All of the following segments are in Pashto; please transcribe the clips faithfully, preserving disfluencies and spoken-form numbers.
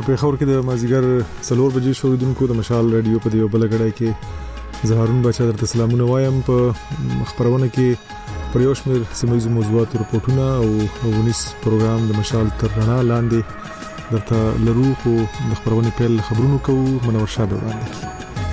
په پیښور کې د مازیګر څلور بجې شوریدونکو د مشال رادیو په دیو بل غړای کې زهرون بچا درته سلامونه وایم. په خبرونه کې پر یو شمېر سیمه موضوعات رپورټونه او ونیس پروګرام د مشال تر رڼا لاندې درته لرو، خو د خبرونه پیل خبرونو کوو. منور شاه وړاندې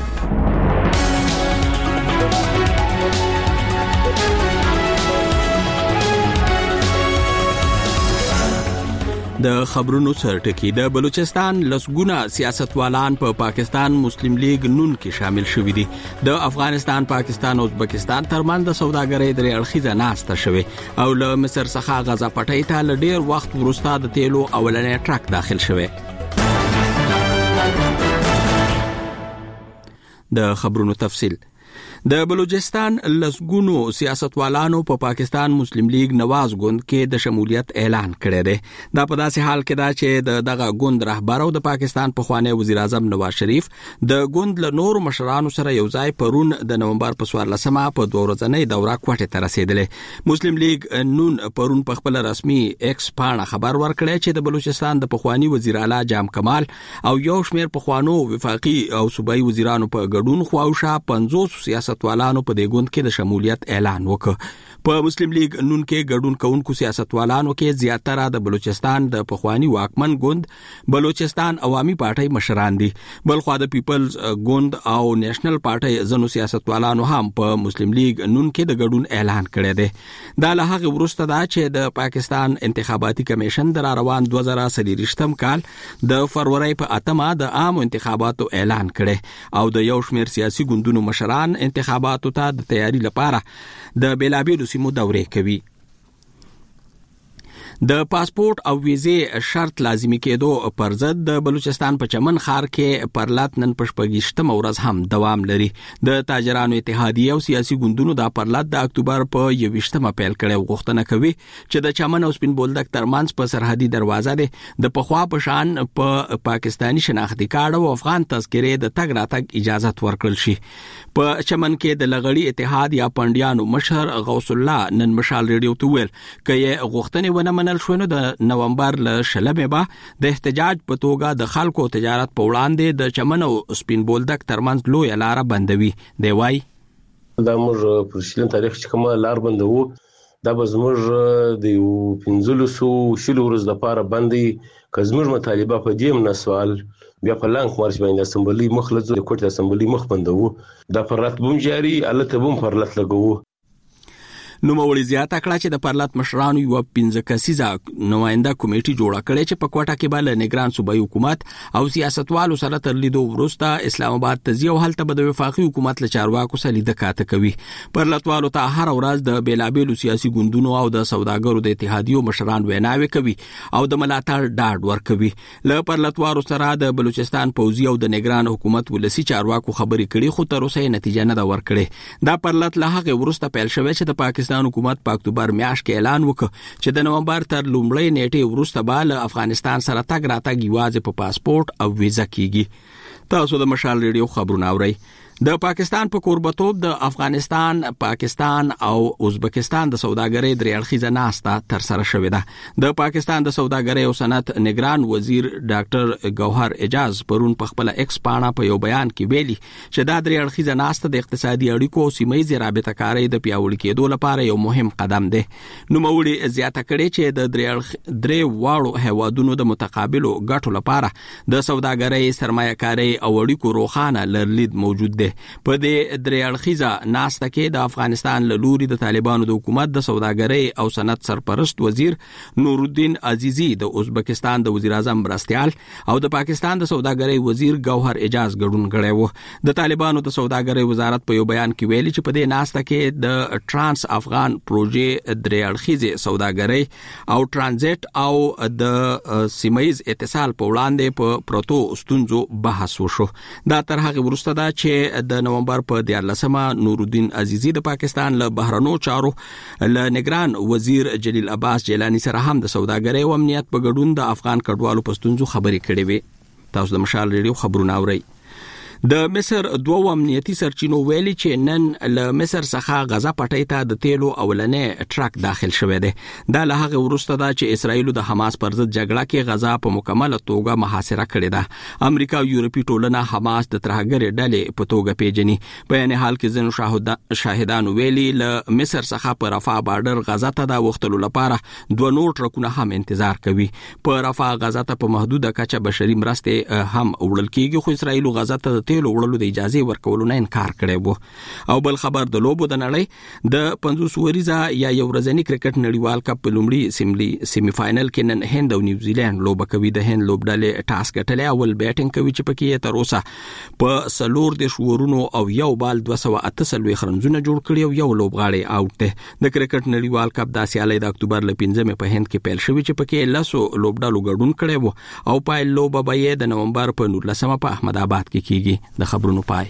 د خبرونو سرټکی. د بلوچستان لسګونه سیاستوالان په پا پاکستان مسلم لیگ نون کې شامل شوي دي. د افغانستان، پاکستان او ازبکستان ترمنځ د سوداګرۍ درې اړخیزه ناسته شوې او له مصر څخه غزا پټۍ ته له ډیر وخت وروسته د تیلو اولنی ټرک داخل شوی. د خبرونو تفصیل. د بلوچستان لسګونو سیاستوالانو په پا پاکستان مسلم لیگ نواز ګوند کې د شمولیت اعلان کړی دی. دا په داسې حال کې دا چې د دغه ګوند رهبر او د پاکستان پخوانی وزیر اعظم نواز شریف د ګوند له نورو مشرانو سره یو ځای پرون د نومبر په څوارلسمه په دوه ورځنۍ دوره کوټې ته رسیدلې. مسلم لیگ نون پرون په خپل رسمي ایکس پاڼه خبر ورکړی چې د بلوچستان د پخوانی وزیر اعلی جام کمال او یو شمېر پخوانو وفاقي او صوبایي وزیرانو په ګډون خواوشا پنځوس سیاستوالانو په دې ګوند کې د شمولیت اعلان وکړ. په مسلم لیگ نون کې ګډون کوونکو سیاستوالانو کې زیاتره د بلوچستان د پخوانی واکمن ګوند بلوچستان عوامي پارټۍ مشران دي. بلخوا د پیپلز ګوند او نېشنل پارټۍ ځنو سیاستوالانو هم په مسلم لیگ نون کې د ګډون اعلان کړی دی. دا له هغه وروسته دا چې د پاکستان انتخاباتي کمیشن د روان دوه زره څلوېښتم کال د فروری په اتمه د عام انتخاباتو اعلان کړي او د یو شمېر سیاسي ګوندونو مشران انتخاباتو ته د تیاری لپاره د بیلابیلو سیمو دورې کوي. د پاسپورت او ویزې شرط لازمي کېدو پر ضد د بلوچستان په چمن ښار کې پرلط نن په شپږیشتمه ورځ هم دوام لري. د تاجرانو اتحادیه او سیاسي ګوندونو دا پرلط د اکتوبر په یوویشتمه پیل کړی او غوښتنه کوي چې د چمن او سپین بولدک ترمنځ په سرحدي دروازه ده د پخوا په شان په پا پاکستاني شناختی کارت او افغان تذکرې د تګ راتګ اجازه ورکړل شي. په چمن کې د لغړی اتحاد یا پندیانو مشر غوث الله نن مشال ریډیو ته ویل چې غوښتنې ونه شونو د نومبر له شلمه به د احتجاج په توګه د خلکو تجارت په وړاندې د چمن او سپین بولدک ترمنځ لوی لار بندوي. دی وای دا موږ په شلم تاریخ چې کومه لار بندو دا به زموږ د یو پنځلسو شلو ورځې لپاره باندې که زموږ مطالبه په دې نه سوال بیا په لانک مارچ باندې اسمبلی مخ لزو د کوټ اسمبلی مخ بندو دا پرلط بوم جاری الته بوم پرلط لګو. نو مولي زیاته کړه چې د پرلط مشرانو یو پنځه کسیزه نماینده کمیټه جوړه کړې چې په کوټه کې بل نگران صوبایي حکومت او سیاستوالو سره تر لیدو وروسته اسلام آباد ته ځي او هلته به د وفاقي حکومت له چارواکو سره لیدل کاته کوي. پرلطوالو ته هر ورځ د بیلابیلو سیاسي ګوندونو او د سوداګرو د اتحادیو مشران ویناوي کوي او د ملاتړ ډاډ ورکوي. له پرلطوالو سره د بلوچستان پوځي او د نگران حکومت ولسی چارواکو خبرې کړي خو تر اوسه نتیجه نه دا ورکړي. دا پرلط له هغه وروسته پیل شوی چې د پاکستان حکومت په اکتوبر میاشت کې اعلان وکړ چې د نومبر تر لومړۍ نیټې وروسته به له افغانستان سره تګ راتګ یوازې په پاسپورت او ویزه کیږي. تاسو د مشال ریډیو خبرونه اورئ. د پاکستان په کوربتوب د افغانستان، پاکستان او ازبکستان د سوداګرۍ درې اړخیزه ناسته تر سره شوې ده. د پاکستان د سوداګرۍ او صنعت نگران وزیر ډاکټر گوهر اعجاز پرون په خپل ایکس پاڼه په یو بیان کې ویلي چې دا درې اړخیزه ناسته د اقتصادي اړیکو او سیمه‌ییزې رابطه کارۍ د پیاوړي کېدو لپاره یو مهم قدم دی. نوموړي زیاته کړې چې د درې اړخ درې واړو هیوادونو د متقابلو ګټو لپاره د سوداګرۍ، سرمایه‌کارۍ او اړیکو روښانه لرلید موجود دی. په دې درې اړخیزه ناسته کې د افغانستان له لوري د طالبانو د حکومت د سوداګرۍ او صنعت سرپرست وزیر نورالدین عزیزی، د ازبکستان د وزیر اعظم مرستیال او د پاکستان د سوداګرۍ وزیر گوهر اعجاز ګډون کړی و. د طالبانو د سوداګرۍ وزارت په یو بیان کې ویلي چې په دې ناسته کې د ترانس افغان پروژې درې اړخیزه سوداګرۍ او ترانزیت او د سیمه‌ییز اتصال په وړاندې په پروتو ستونزو بحث وشو. دا تر هغه وروسته دا چې د نومبر په دیارلسمه نورالدین عزیزی د پاکستان له بهرنیو چارو له نگران وزیر جلیل عباس جیلانی سره هم د سوداګرۍ او امنیت په ګډون د افغان کډوالو په ستونزو خبرې کړې وې. تاسو د مشال ریډیو خبرونه اورئ. د مصر دوه امنیتي سرچینو ویلي چې نن له مصر څخه غزا پټۍ ته د تیلو اولنې ټرک داخل شوی دی. دا له هغه وروسته ده چې اسرائیل د حماس پر ضد جګړه کې غزا په مکمله توګه محاصره کړې ده. امریکا او یورپي ټولنه حماس د ترهګرې ډلې په توګه پیژني. په یعنی حال کې ځینو شاهدانو ویلي له مصر څخه په رفح بارډر غزا ته د وختلو لپاره دوه نور ټرکونه هم انتظار کوي. په رفح غزا ته په محدوده کچه بشري مرستې هم وړل کیږي، خو اسرائیل غزا ته تیلو وړلو د اجازه ورکولو نه انکار کړی وو. او بل خبر د لوبو د نړۍ د پنځوس وریزه یا یو ورځنی کرکټ نړیوال کپ په لومړي سیملي سیمی فائنل کې نن هند او نیوزیلند لوبه کوي. د هند لوبډلې ټاس ګټلې اول بیټینګ کوي چې پکې تر اوسه په سلور د شورونو او یو بال دوه سوه اته څلوېښت رنزونه جوړ کړي او یو لوبغاړی آوټ دی. د کرکټ نړیوال کپ د سیالۍ د اکتوبر ل پنځمې په هند کې پیل شوی چې پکې لسو لوبډلو ګډون کړي وو او پای لوبه به یې د نومبر په نولسمه په احمد آباد کې کیږي. د خبرونو پای.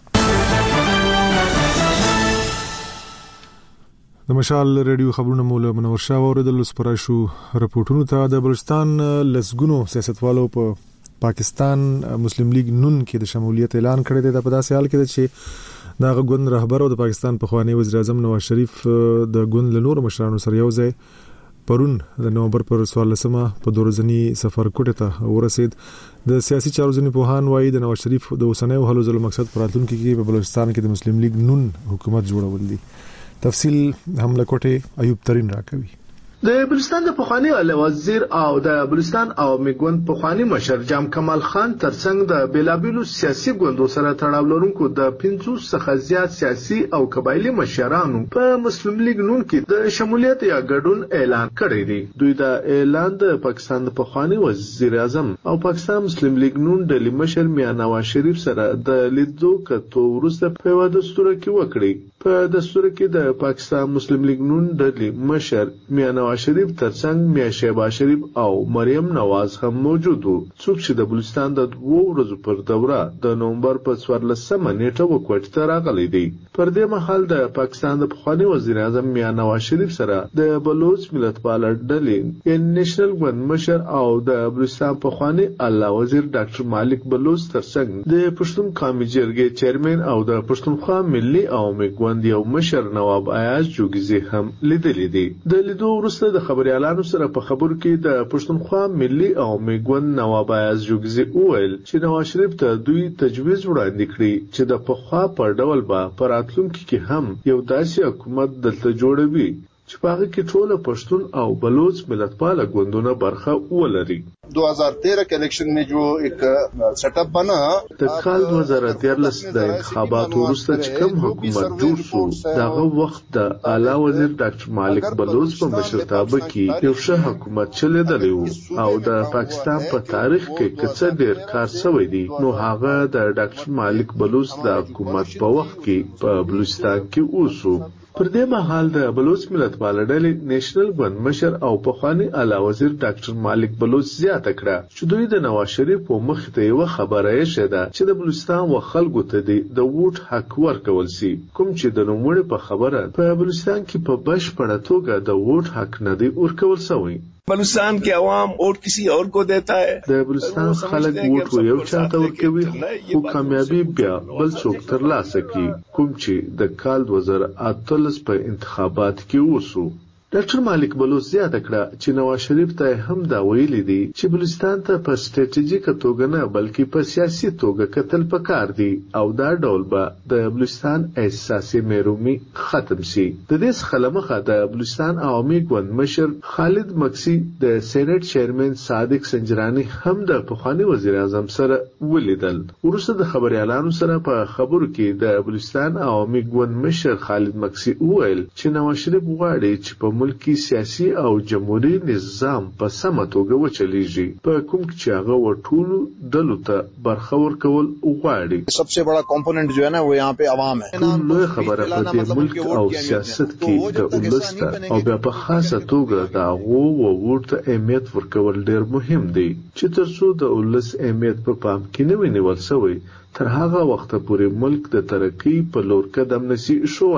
د مشال ریډیو خبرونه مولا منور شاه اوریدل سپارای شو رپورټونو ته. د بلوچستان لسګونو سیاستوالو په پاکستان مسلم لیگ نون کې د شمولیت اعلان کړی دی. په داسې حال کې چې دا غوند رهبر او د پاکستان پخوانی وزیر اعظم نواز شریف د غوند له نور مشرانو سره یو ځای پرون د نومبر پر څوارلسمه په دورځنی سفر کوټه ته ورسید. د سیاسي چارو ځنی پوهان وایي د نواز شریف د اوسنیو هلو ځلو مقصد پراتونکو کې په بلوچستان کې د مسلم لیگ نون حکومت جوړول دي. تفصیل هم له کوټه ایوب ترين راکوي. د بلوچستان د پخوانی اعلی وزیر او د بلوچستان عوامي ګوند پخوانی مشر جام کمال خان ترڅنګ د بیلابیلو سیاسي ګوندو سره تړاو لرونکو د پنځوس څخه زیات سیاسي او قبایلی مشرانو په مسلم لیگ نون کې د شمولیت یا ګډون اعلان کړی دی. دوی دا اعلان د پاکستان د پخوانی وزیر اعظم او پاکستان مسلم لیگ نون د مشر میاں نواز شریف سره د لیدو کتو وروسته په یوه دستور کې وکړي. په دستور کې د پاکستان مسلم لیگ نون د مشر میاں نواز شریف ترڅنګ میاں شهباز شریف او مریم نواز هم موجود وو، څوک چې د بلوچستان د دوه ورځو پر دوره د نومبر په څوارلسمه نیټه وکوټ ته راغلی دی. پر دې مهال د پاکستان د پخوانی وزیر اعظم میاں نواز شریف سره د بلوچ ملت پاله ډلې ان نېشنل ګوند مشر او د بلوچستان پخوانی اعلی وزیر ډاکټر مالک بلوچ ترڅنګ د پښتون قومي جرګې چیرمن او د پښتونخوا ملي عوامي ګوند یو مشر نواب ایاز جوګزي هم لیدلې دي. د لیدو وروسته د خبريالانو سره په خبرو کې د پښتونخوا ملي عوامي ګوند نواب ایاز جوګزي وویل چې نواز شریف ته دوی تجویز وړاندې کړی چې د پخوا پر ډول به پر راتلونکي کې هم یو داسې حکومت دلته جوړوي چې په هغه کې ټول پښتون او بلوچ ملتپاله ګوندونه برخه ولري. دو हज़ार तेरह के इलेक्शन में जो एक सेटअप बना د کال دوه زره دیارلس د انتخاباتو وروسته چې کوم حکومت جوړ شو دغه وخت د اعلی وزیر ډاکټر مالک بلوچ په مشرتابه کې یو ښه حکومت چلیدلی و او د پاکستان په تاریخ کې که څه ډېر کار شوی دی نو هغه د ډاکټر مالک بلوچ د حکومت په وخت کې په بلوچستان کې اوسو. پر دې مهال د بلوچ ملت پاله ډلې نېشنل ګوند مشر او پخوانی اعلی وزیر ډاکټر مالک بلوچ زیاته کړه چې دوی د نواز شریف په مخ ته یو خبره یې شته چې د بلوچستان و خلکو ته د ووټ حق ورکول شي، کوم چې د نوموړي په خبره په بلوچستان کې په بشپړه توګه د ووټ حق نه دی ورکول شوی. بلوچستان के अवाम वोट किसी और को देता है. د بلوچستان خلک ووټ یو چاته ورکوي خو کامیابی بیا بل څوک ترلاسه کوي، کوم چې د کال دوه زره اتلس په انتخابات کې وشو. ډاکټر مالک بلوچ زیاته کړه چې نواز شریف ته هم دا ویلي دي چې بلوچستان ته په سټریټیژیکه توګه نه بلکې په سیاسي توګه کتل پکار دي او دا ډول به د بلوچستان احساسي محرومي ختم شي. د دې څخه له مخه د بلوچستان عوامي ګوند مشر خالد مکسي د سېنات چیرمن صادق سنجرانی هم د پخوانی وزیر اعظم سره ولیدل. وروسته د خبريالانو سره په خبرو کې د بلوچستان عوامي ګوند مشر خالد مکسي وویل چې نواز شریف غواړي چې په ملکی سیاسي او جمهوریت نظام په سمه توګه وچلیږي، په کوم چې هغه ورټولو دلو ته برخه ورکول غواړي. सबसे बड़ा कंपोनेंट जो है ना वो यहाँ पे आवाम है. نو خبره په دې ملک او سیاست کې د ولس او بیا په خاصه توګه د هغو ووټ ته اهمیت ورکول ډېر مهم دی چې تر څو د ولس اهمیت په پام کې نه وي نیول شوی تر هغه وخته پورې ملک د ترقۍ په لور قدم نشي ایښودلی.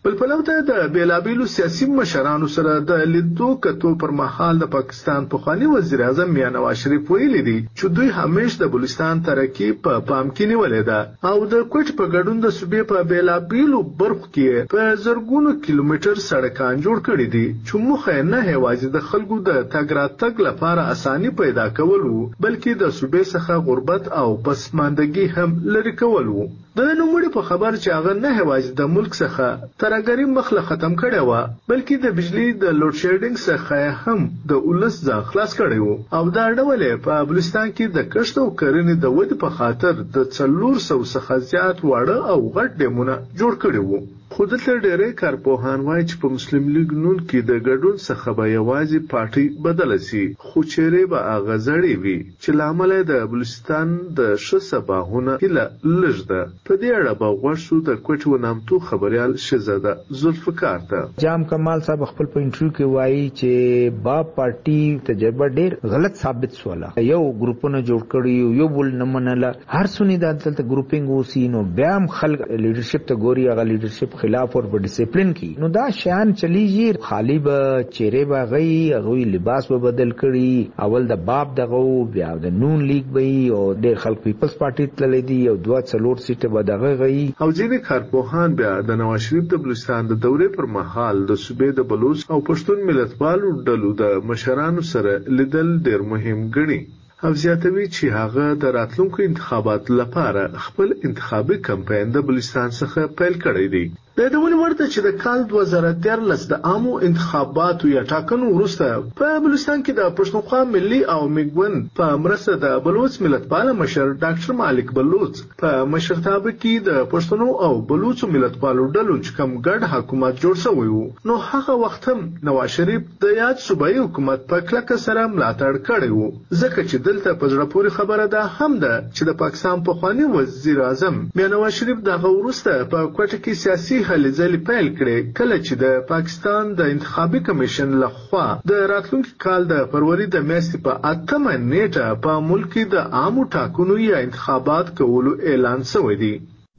بل پلو ته د بیلابیلو سیاسي مشرانو سره د لیدو کتو پر مهال د پاکستان پخوانی وزیر اعظم میاں نواز شریف ویلي دي چې دوی همیش د بلوچستان ترقی په پام کې نیولې ده او د کوټ په ګډون د صوبې په بیلابیلو برخو کې په زرګونو کیلومتر سړکان جوړ کړي دي چې مخه نه هوازي د خلکو د تګ راتګ لپاره اساني پیدا کول وو بلکې د صوبې څخه غربت او پسماندګي هم لري کول وو د نوموړي په خبر چې هغه نه هوازي د ملک څخه ترګری مخله ختم کړي و بلکې د بجلی د لوډ شیډینګ څخه هم د اولس ځان خلاص کړي وو او دا ډول په بلوچستان کې د کښت او کرنې د ودې په خاطر د څلور سوه څخه زیات واړه او غټ ډیمونه جوړ کړي وو خو دلته ډېری کارپوهان وایي چې په مسلم لیګ نون کې د ګډون څخه به یوازې پارټي بدله سي خو چیرې به هغه زړې وي چې له امله د بلوچستان د ښه سباهونه هیله لږ ده په دې اړه به غوږ شو د کوټ و نامتو خبریال شهزاده ذوالفقار ته جام کمال صاحب خپل په انټرویو کې وایي چې باب پارټي تجربه ډېر غلط ثابت شوله یو ګروپونه جوړ کړي یو بل نه منله هر څونی د دلته ګروپینګ وسی نو بیا هم خلک لیډرشپ ته ګوري هغه لیډرشپ خلاف اور په ډیسپلین کې نو دا شان چلیږي خالی به چیرې به غي غوي لباس به بدل کړي اول د باب دغه بیا د نون لیگ به او د خلک پیپلز پارټي تللی دی او دوه څلور سیټه به دغه غي او ځینې کارپوهان بیا د نواز شریف د بلوچستان د دورې پر مهال د صوبې د بلوچ او پښتون ملتپالو ډلو د مشرانو سره لیدل ډېر مهم ګڼي او زیاتوي چې هغه د راتلونکو انتخاباتو لپاره خپل انتخابي کمپاین د بلوچستان څخه پیل کړی دی د دې ورته چې د کال دوه زره دیارلس د عامو انتخاباتو یا ټاکنو وروسته په بلوچستان کې د پښتونخوا ملي او میګون په مرسته د بلوچ ملتپاله مشر ډاکټر مالک بلوچ په مشرتابه کې د پښتنو او بلوچ ملتپالو ډلو چې کوم ګډ حکومت جوړ شوی وو نو هغه وخت هم نواز شریف د یاد صوبایي حکومت په کلکه سره ملاتړ کړی وو ځکه چې دلته په زړه پورې خبره ده هم ده چې د پاکستان پخوانی وزیر اعظم میاں نواز شریف دغه وروسته په کوټه کې سیاسي هلې ځلې پیل کړې کله چې د پاکستان د انتخابي کمیشن لخوا د راتلونکي کال د فروری د میاشتې په اتمه نیټه په ملک کې د عامو ټاکنو یا انتخابات کولو اعلان شوی دی.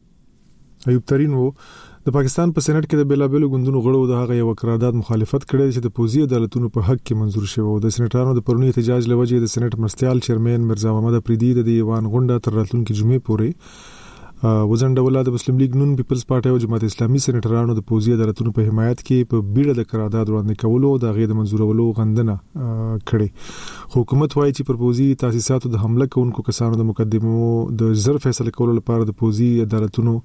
ایوب ترين وو د پاکستان په سېنات کې د بیلابېلو ګوندونو غړو د هغه یو قرارداد مخالفت کړې چې د پوزي عدالتونو په حق کې منزور شوی و. د سېناتانو د پرونی احتجاج لوجې د سېنات مرستيال چیرمن مرزا محمد افریدي د دیوان غونډه تر راتلونکي جمعې پورې وزنډوله د مسلم لیگ نون پیپلز پارټي او جماعت اسلامي سېناترانو د پوزي عدالتونو په حمایت کې په بیړه د قرارداد وړاندې کولو د غیر منزورولو غندنه کړې. حکومت وایي چې پر پوزي تاسیساتو د حمله کوونکو کسانو د مقدمو د زر فیصله کولو لپاره د پوزي عدالتونو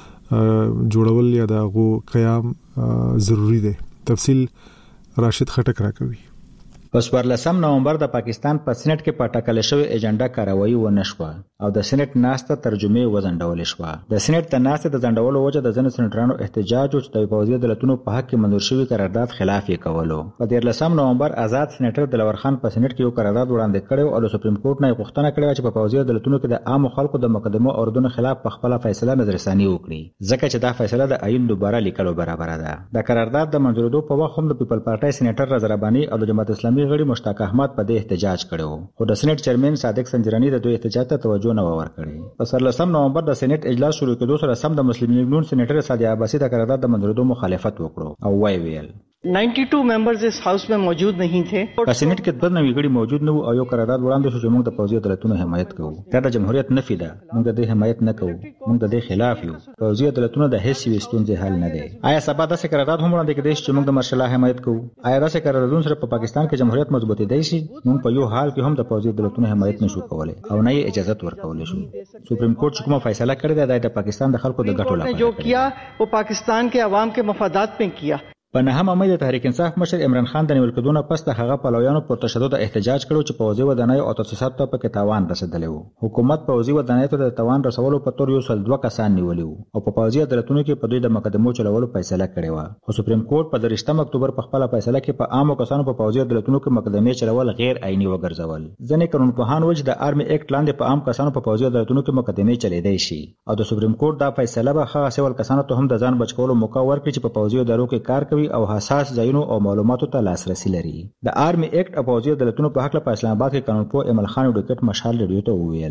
جوړول یا د غو قیام ضروری دی. تفصیل راشد خټک راکوي. په څوارلسم نومبر د پاکستان په سېنات کې په ټاکل شوی ایجنډا کاروایی و نشوه او د سېنات ناسته ترجمه وزنډول شوه. د سېنات ته ناسته د ځنډولو وجه د ځینو سېناترانو احتجاج او د پوزي عدالتونو په حق کې منظور شوی قرارداد خلاف یې کولو. په دیارلسم نومبر آزاد سېناتر دلور خان په سېنات کې یو قرارداد وړاندې کړو او د سپریم کورټ نه غوښتنه کړې چې په پوزي عدالتونو کې د عام خلکو د مقدمو اوردونو خلاف په خپل فیصله نظرثاني وکړي ځکه چې دا فیصله د عین دوباره لیکلو برابر ده. د قرارداد د منظورېدو په وخت هم د پیپل پارټي سېناتر رضا رباني او د جماعت اسلامي غړي مشتاق احمد په دې احتجاج کړو خو د سېنات چیرمن صادق سنجرانی د دوی احتجاج ته توجه نه ورکړي. په څوارلسم نومبر د سېنات اجلاس شروع کېدو سره سم د مسلم لیگ نون سېناتر سادی عباسی د قرارداد د منظورېدو مخالفت وکړو او وایي ویل बानवे मेंबर्स इस हाउस में मौजूद नहीं थे. په سېنات کې د نوې غړي موجود نه او یو قرارداد وړاندې شو چې موږ د پوزي عدالتونو حمایت کوو. دا د جمهوریت نفي ده. موږ د دې حمایت نه کوو. موږ د دې خلاف یو. پوزي عدالتونو د هیڅ وستونځې حل نه دی. آیا سبا د قرارداد هم وړاندې کېدای چې موږ د مرشله حمایت کوو؟ آیا د قراردادونو سره په پاکستان کې جمهوریت مضبوطی دی شي؟ موږ په یو حال کې هم د پوزي عدالتونو حمایت نشو کولای او نه یې اجازه ورکولای شو. سپریم کورټ چې کومه فیصله کړې ده د پاکستان د خلکو د ګټو لپاره جو کیا وہ پاکستان کے عوام کے مفادات میں کیا. په نهمه مې د تحریک انصاف مشر عمران خان د نیول کېدو نه پس د هغه پلویانو پر تشدد احتجاج کړو چې پوزي ودانۍ او تاسیسات ته په تاوان رسیدلی وو. حکومت پوزي ودانۍ ته د تاوان رسولو په تور یو سل دوه کسان نیولي وو او په پوزي عدالتونو کې په دوی د مقدمو چلولو فیصله کړې و. خو سپریم کورټ په درشتم اکتوبر په خپل فیصله کې په عامو کسانو په پوزي عدالتونو کې مقدمې چلول غیر عیني وګرځول. ځینې قانونپوهان وایي چې د آرمي ایکټ لاندې په عام کسانو په پوزي عدالتونو کې مقدمې چلیدای شي او د سپریم کورټ دا فیصله به هغه سیول کسانو ته هم د ځان بچولو موقع ورکړي چې په پوزي ادارو کې کار کوي او حساس ځایونو او معلوماتو ته لاسرسي لري. د آرمي ایکټ او پوزي عدالتونو په حق له اسلام آباد کې قانونپوه ایمل خان ډیکټ مشال ریډیو ته وویل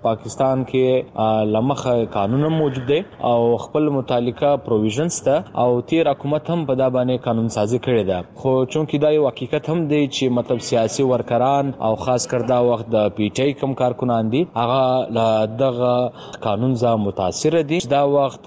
پاکستان کې لمخه قانون موجود دی او خپل متعلقه پروویژنز ته او تیر حکومت هم په دا باندې قانون سازي کړی ده، خو چونکی دا یو حقیقت هم دی چې مطلب سیاسي ورکران او خاص کر دا وخت د پی ټ آی کوم کارکونان دي هغه دغه قانون ځا متاثر دي. دا وخت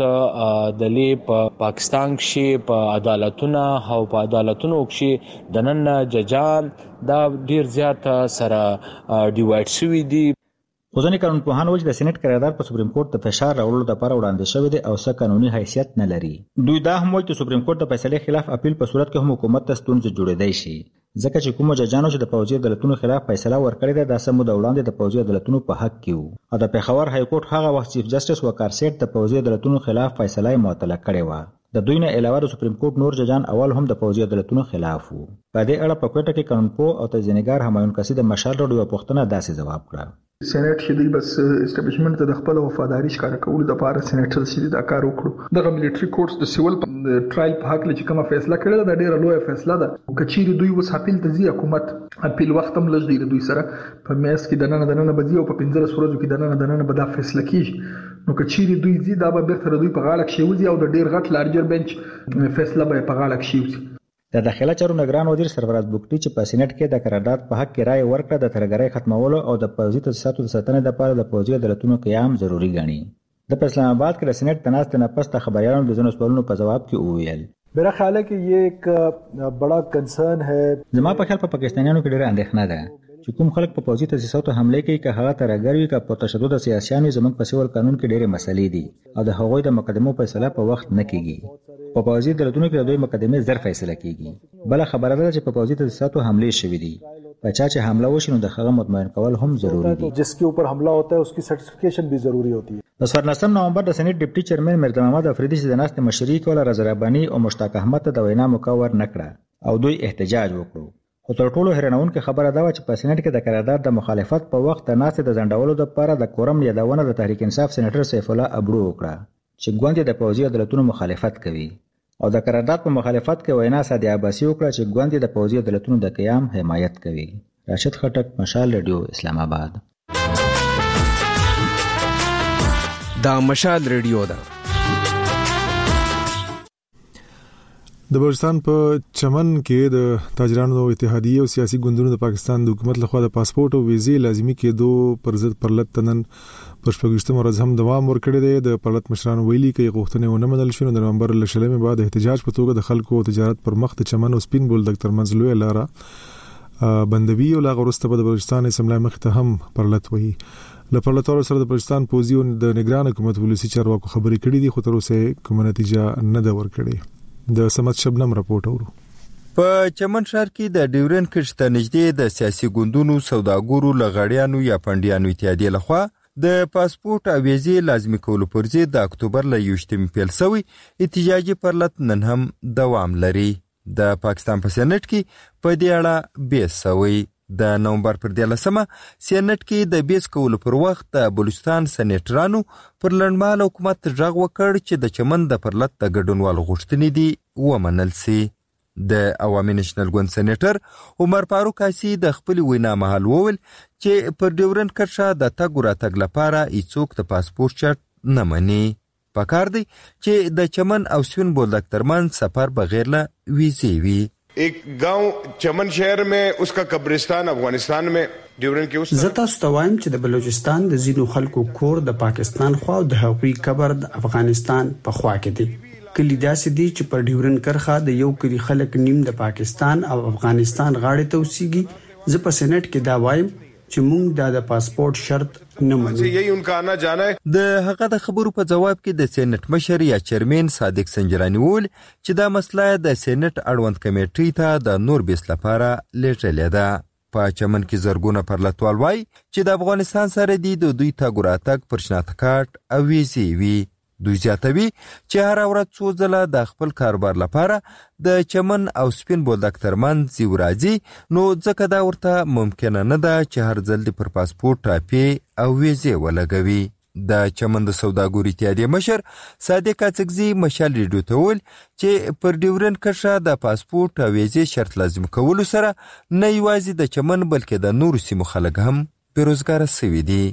د لی په پاکستان کې په عدالتونو او په عدالتونو کې د نن ججان دا ډیر زیات سره ډیوایډ شوی دي. ځینې قانونپوهان وایي د سېنات قرارداد په سپریم کورټ د فشار راوړلو لپاره وړاندې شوی دی او څه قانوني حیثیت نه لري. دوی دا هم وایي چې سپریم کورټ د فیصلې خلاف اپیل په صورت کې هم حکومت ته ستونزې جوړېدای شي، ځکه چې کوم ججانو چې د پوځي عدالتونو خلاف فیصله ورکړې ده دا سمو د وړاندې د پوځي عدالتونو په حق کې وو او د پیښور های کورټ هغه وخت چیف جسټس وقار سیټ د پوځي عدالتونو خلاف فیصله معطله کړې وه. د دوی نه علاوه د سپریم کورټ نور ججان اول هم د پوځي عدالتونو خلاف وو. په دې اړه په کوټه کې قانونپوه او تجزیه‌نګار همایون کسي د مشال راډیو پوښتنه داسې جواب کړه: سېنات چې دی بس اسټابلیشمنت ته د خپل وفاداری ښکاره کولو لپاره سېنیټر چې دا کار وکړو. دغه ملټري کورټس د سیول ټرایل په حق لچ کومه فیصله کړې ده ډیره لویه فیصله ده. کچېری دوی وس اپیل ته ځي حکومت اپیل وخت هم لږ دی دوی سره په میاس کې د نن د نن بځي او په پنځه ورځو کې د نن د نن به دا فیصله کیږي. نو کچېری دوی ځي دا به بیرته دوی په غاړه کې وځي او د ډیر غټ لارجر بنچ فیصله به په غاړه کې وځي. د داخله چارو نگران وزیر سرفراز بوکټي چې په سېنات کې د قرارداد په حق کې رائے ورکړه د ترګرۍ ختمولو او د پوځي تاسیساتو د ساتنې لپاره د پوځي عدالتونو قیام ضروری ګڼي. د اسلام آباد کې د سېنات تناست نه پس خبريالانو د ځینو سوالونو په جواب کې وویل: मेरा ख्याल है कि ये एक बड़ा कंसर्न है. زما په خیال په پاکستانیانو کې ډېره اندېښنه ده چې کوم خلک په پوځي تاسیساتو حمله کوي که هغه ترګر وي که په تشدد سیاسيانو زموږ په سیول قانون کې ډېرې مسلې دي او د هغوی د مقدمو فیصله په وخت نه کیږي. په پوځي عدالتونو کې د دوی مقدمې زر فیصله کیږي. بل خبره ده چې په پوځي تاسیساتو حمله شوې دي، په چا چې حمله وشي نو د هغه مطمئن کول هم ضروری دي. جسके ऊपर हमला होता है उसकी सर्टिफिकेशन भी जरूरी होती है. د څوارلسم نومبر د سېنات ډیپټي چیرمن میرزا محمد افریدي چې د ناست مشري کوله رضا رباني او مشتاق احمد ته د وینا مکور نکړه او دوی احتجاج وکړو. خو تر ټولو حیرانونکې خبره دا و چې په سېنات کې د قرارداد د مخالفت په وخت د ناست د ځنډولو لپاره د کورم یادونه د تحریک انصاف سېنیټر سیف الله ابرو وکړه چې ګوند د پوځي عدالتونو مخالفت کوي او د قرارداد په مخالفت کې وینا سادي عباسي وکړه چې ګوند د پوځي عدالتونو د قیام حمایت کوي. راشد خټک، مشال ریډیو، اسلام آباد. دا مشال ریډیو ده. د بلوچستان په چمن کې د تاجرانو اتحادیه او سیاسي ګوندونو د پاکستان د حکومت لخوا د پاسپورت او ویزې لازمي کېدو پر ضد پرلط تنن پر شپږشتمه ورځ هم دوام ورکړی دی. د پرلط مشرانو ویلي کې غوښتنې ونه منل شوې. د نومبر له شلمې بعد احتجاج په توګه د خلکو او تجارت پر مخ د چمن او سپین بولدک ترمنځ لویه لاره بندوي او لاغه وروسته به د بلوچستان اسمبلی مخ ته هم پرلط وایي. له پرلطولو سره د بلوچستان پوځي او د نگران حکومت ولسی چارواکو خبرې کړې دي خو تر اوسه کومه نتیجه نه ده ورکړې. د سمت شبنم راپورټ اورو. په چمن ښار کې د ډیورن کښت ته نږدې د سیاسي ګوندونو سوداګرو لغړیانو یا پندیانو اتحادیې لخوا د پاسپورت او ویزې لازمي کولو پر ضد د اکتوبر له یوشتمې پیل شوی احتجاجي پرلط نن هم دوام لري. د پاکستان په سېنات کې په دې اړه بحث شوی. د نومبر پر دیارلسمه سېنات کې د بحث کولو پر وخت د بلوچستان سېنیټرانو پر لنډمهاله حکومت غږ وکړ چې د چمن د پرلط د ګډونوالو غوښتنې دي ومنل سي. د عوامي نېشنل ګوند سېنیټر عمر فاروق حاسي د خپل وینا مهال وویل چې پر ډیورن کرښه د تګ راتګ لپاره هیڅوک د پاسپورت شرط نه مني. پکار دی چې د چمن او سپین بولدک ترمنځ سفر بغیر له ویزې وي. एक गांव चमन शहर में उसका कब्रिस्तान अफगानिस्तान में ډیورن کې اوس زتا ستوایم چې د بلوچستان د زینو خلکو کور د پاکستان خوا او د هغوی قبر د افغانستان په خوا کې دی. کلی داسې دی چې پر ډیورن کرخه د یو کلی خلک نیم د پاکستان او افغانستان غاړې ته اوسېږي. زه په سېنات کې دا وایم چې موږ د پاسپورت شرط نه منو. یہی ان کا آنا جانا ہے. د هغه د خبرو په جواب کې د سېنات مشر یا چیرمن صادق سنجرانی وویل چې دا مسله د سېنات اړوند کمیټې ته د نور بیس لپاره لیږلې ده. په چمن کې زرګونه پرلطوال وایي چې د افغانستان سره دی د دوی تګ راتګ پر شناخته کارت او ویزې وي. دوی زیاتوي چې هر ورځ څو ځله د خپل کاروبار لپاره د چمن او سپین بولدک ترمنځ یو راځي نو ځکه دا ورته ممکنه نه ده چې هر ځل د پر پاسپورت ټاپي او ویزې ولګوي. د چمن د سوداګرو اتحادیې مشر صادق اڅکزي مشال ریډیو ته وویل چې پر ډیورن کرښه د پاسپورت او ویزې شرط لازم کولو سره نه یوازې د چمن بلکې د نورو سیمو خلک هم بیروزګاره شوي دي.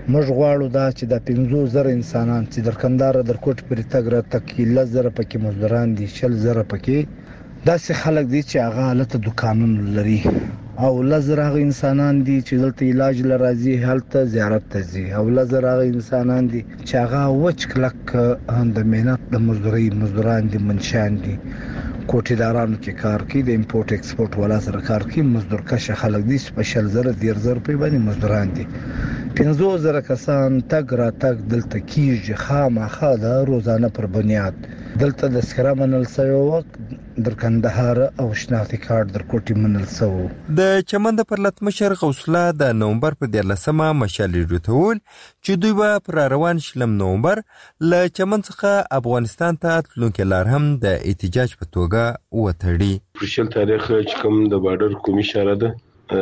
موږ غواړو دا چې د پنځه زره انسانان چې در کندهار در کوټ پر تګ را تکیل زره پکې مزدوران دي شل زره پکې داسې خلک دي چې هغه حالت دکانونه لري او لزر هغه انسانان دي چې دلته علاج لرازي هلته زیارت ته ځي او لزر هغه انسانان دي چې هغه وچ کلک د مهنت د مزدوري مزدوران دي منشان دي کوټیدارانو کې کار کوي د امپورټ ایکسپورټ ولا سره کار کوي مزدور کشه خلک دي سپیشل زره ډیر زر په باندې مزدوران دي پنځه زره کسان تګ را تګ دلته کیږي خامخا د روزانه پر بنیاد دلته د سکرا منل سوی وخت در کندهار او شناختی کارت در کوټي منل سو د چمن د پرلط مشر غوسله د نومبر په دیارلسمه مشالې روتول چې دوی به پر روان شلم نومبر له چمن څخه افغانستان ته تلونکي لار هم د احتجاج په توګه وتړي پرشل تاریخ چې کوم د بارډر قومي اشاره ده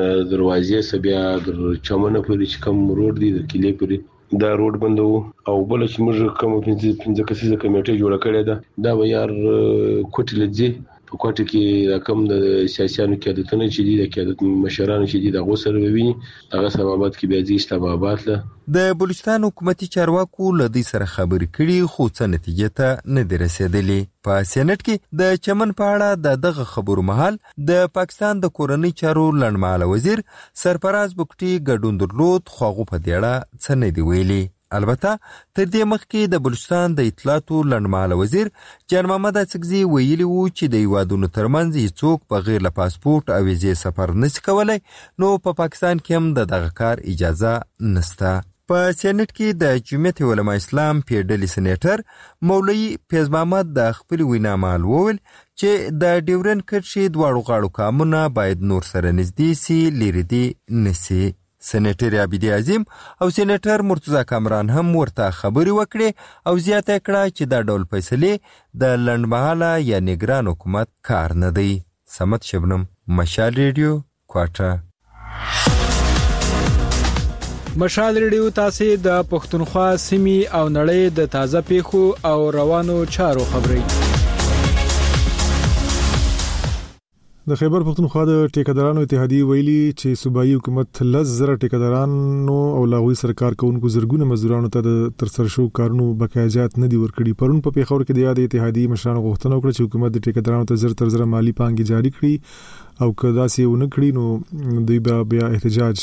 دروازې سبیا در چمن په چې کوم روډ دی د کلی پرې دا روډ بندو او بل چې موږ کوم پنځه پنځه کسیزه کمیټه جوړه کړې ده دا به یار کوټ لځي په کوټ کې رقم د سیاسيانو قیادتونه چې دي د قیادت مشرانو چې دي د غوسر وویني هغه سببات کې بیا ځي استبابات له د بلوچستان حکومتي چارواکو له دې سره خبرې کړي خو څه نتیجه ته نه دی رسیدلې په سېنات کې د چمن په اړه د دغه خبرو مهال د پاکستان د کورنۍ چارو لړمحاله وزیر سرفراز بوکټي ګډون درلود خو هغه په دې اړه څه نه دی ویلي البته تر دې مخکې د بلوچستان د اطلاعاتو لړمحاله وزیر جان محمد اڅکزي ویلي وو چې د هیوادونو ترمنځ هیڅوک بغیر له پاسپورت او ویزې سفر نشي کولی نو په پا پاکستان کې هم د دغه کار اجازه نشته په سېنات کې د جمعیت علماء اسلام پیډلي سېنیټر مولوي فیض محمد د خپل وینا مال وویل چې د ډیورن کرښې دواړو غاړو کامونه باید نور سره نږدې سي لري دي نشي سېنیټر عبیدي عظیم او سېنیټر مرتضی کامران هم ورته خبري وکړي او زیاته کړه چې دا ډول فیصله د لنډمحاله یا نگران حکومت کار نه دی سمت شبنم مشال ریډیو کوټه مشال ریډیو تاسو د پښتونخوا سیمې او نړۍ د تازه پیښو او روانو چارو خبري د خیبر پختونخوا د ټیکدارانو اتحادیه ویلي چې صوبایي حکومت لز زره ټیکدارانو او لاغوي سرکار کوونکو زرګونه مزدورانو ته د ترسره شو کارونو بقایجات نه دی ورکړي پرون په پیښور کې د یاد اتحادیه مشرانو غوښتنه وکړه چې حکومت د ټیکدارانو ته زر تر زر مالی پانګې جاری کړي او کدا سي ونه کړي نو دوی بیا احتجاج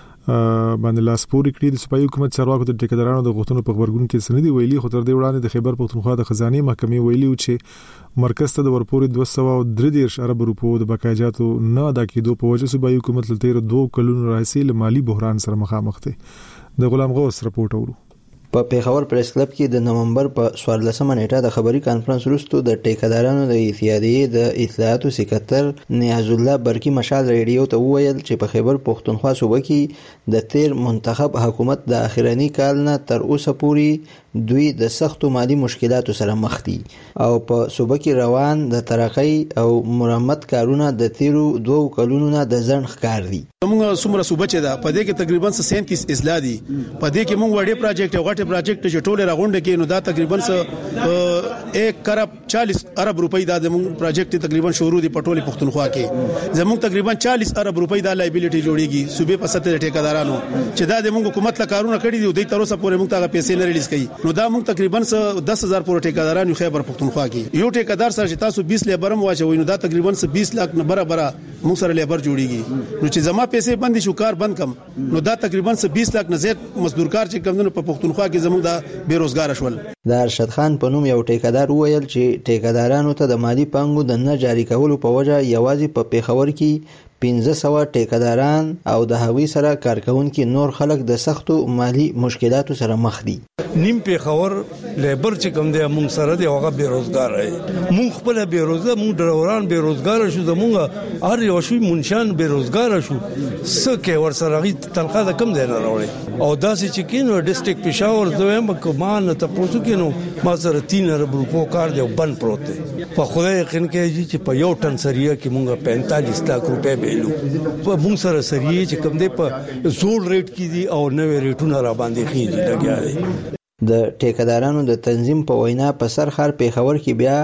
باندې لاس پورې کړی د صوبایي حکومت چارواکو د ټیکدارانو د غوښتنو په خبرګون کې سندې ویلي خو تر دې وړاندې د خیبر پختونخوا د خزانه محکمې ویلي چې مرکز ته د ورپورې دوه سوه درې دېرش ارب روپو د بقایجاتو نه ادا کېدو په وجه صوبایي حکومت له تیر دوه کلونو راهیسې له مالی بحران سره مخامخ دی د غلام غوث رپورټ اورو په پیښور پریس کلب کې د نومبر په څوارلسمه نیټه د خبري کانفرنس وروسته د ټیکدارانو د اتحادیې د اطلاعاتو سکرټر نیاز الله برکی مشال ریډیو ته وویل چې په خیبر پختونخوا صوبه کې د تیر منتخب حکومت د اخرنی کال نه تر اوسه پورې دوی د سختو مالی مشکلاتو سره مخ دي او په صوبه کې روان د ترقۍ او مرمت کارونه د تیرو دوه کلونو نه د ځنډ ښکار دي موږ څومره صوبه چې دا په دې کې تقریبا سینتیس اصلاح دي په دې کې موږ وړي پروجیکټ او غټه پروجیکټ چې ټوله راغونډه کې نو دا تقریبا ایک ارب چالیس ارب روپۍ دا د موږ پروجیکټ تقریبا شروع دي په ټوله پښتونخوا کې زموږ تقریبا چالیس ارب روپۍ دا لایبیلیټي جوړیږي صوبې په سطح ټیکدارانو چې دا د موږ حکومت له کارونه کړی دي دوی تر اوسه پورې موږ ته پیسې نه ریلیز کړي نو دا موږ تقریبا دس هزار پورې ټیکداران یو خیبر پختونخوا کې یو ټیکدار سره چې تاسو بیس لیبر مو واچوي نو دا تقریبا بیس لک نه برابر موږ سره لیبر جوړیږي نو چې زما پیسې بند شو کار بند کم نو دا تقریبا بیس لک نه زیات مزدور کار چې کمونه په پختونخوا کې زموږ د بیروزګار شول د ارشد خان په نوم یو ټیکدار وویل چې ټیکدارانو ته د مالی پانګو د نه جاری کولو په وجه یوازې په پیښور کې پنځه سوه ټیکداران او د هغوی سره کارکونکي نور خلک د سختو مالی مشکلاتو سره مخ دي نیم پیښور لیبر چې کوم دی موږ سره دی هغه بیروزګار دی موږ خپل بیروزګار موږ ډروران بیروزګار شو زموږ هر یو شی منشان بیروزګار شو سکه ور سره غي تنخواه د کم دی نه راوړي او داسې چې کینو ډیسټریکټ پېښور دویم کمان ته پوسو کینو ما سره تین ارب روپو کار دی بن پروت دی په خدای یقین کوي چې په یو ټن سریه کې موږ پینتالیس لک روپے بیلو په موږ سره سریه چې کوم دی په زوړ ریټ کې دي او نوې ریټونه را باندې خېږي لګیا دي د ټیکدارانو د تنظیم په وینا په سرخر پیښور کې بیا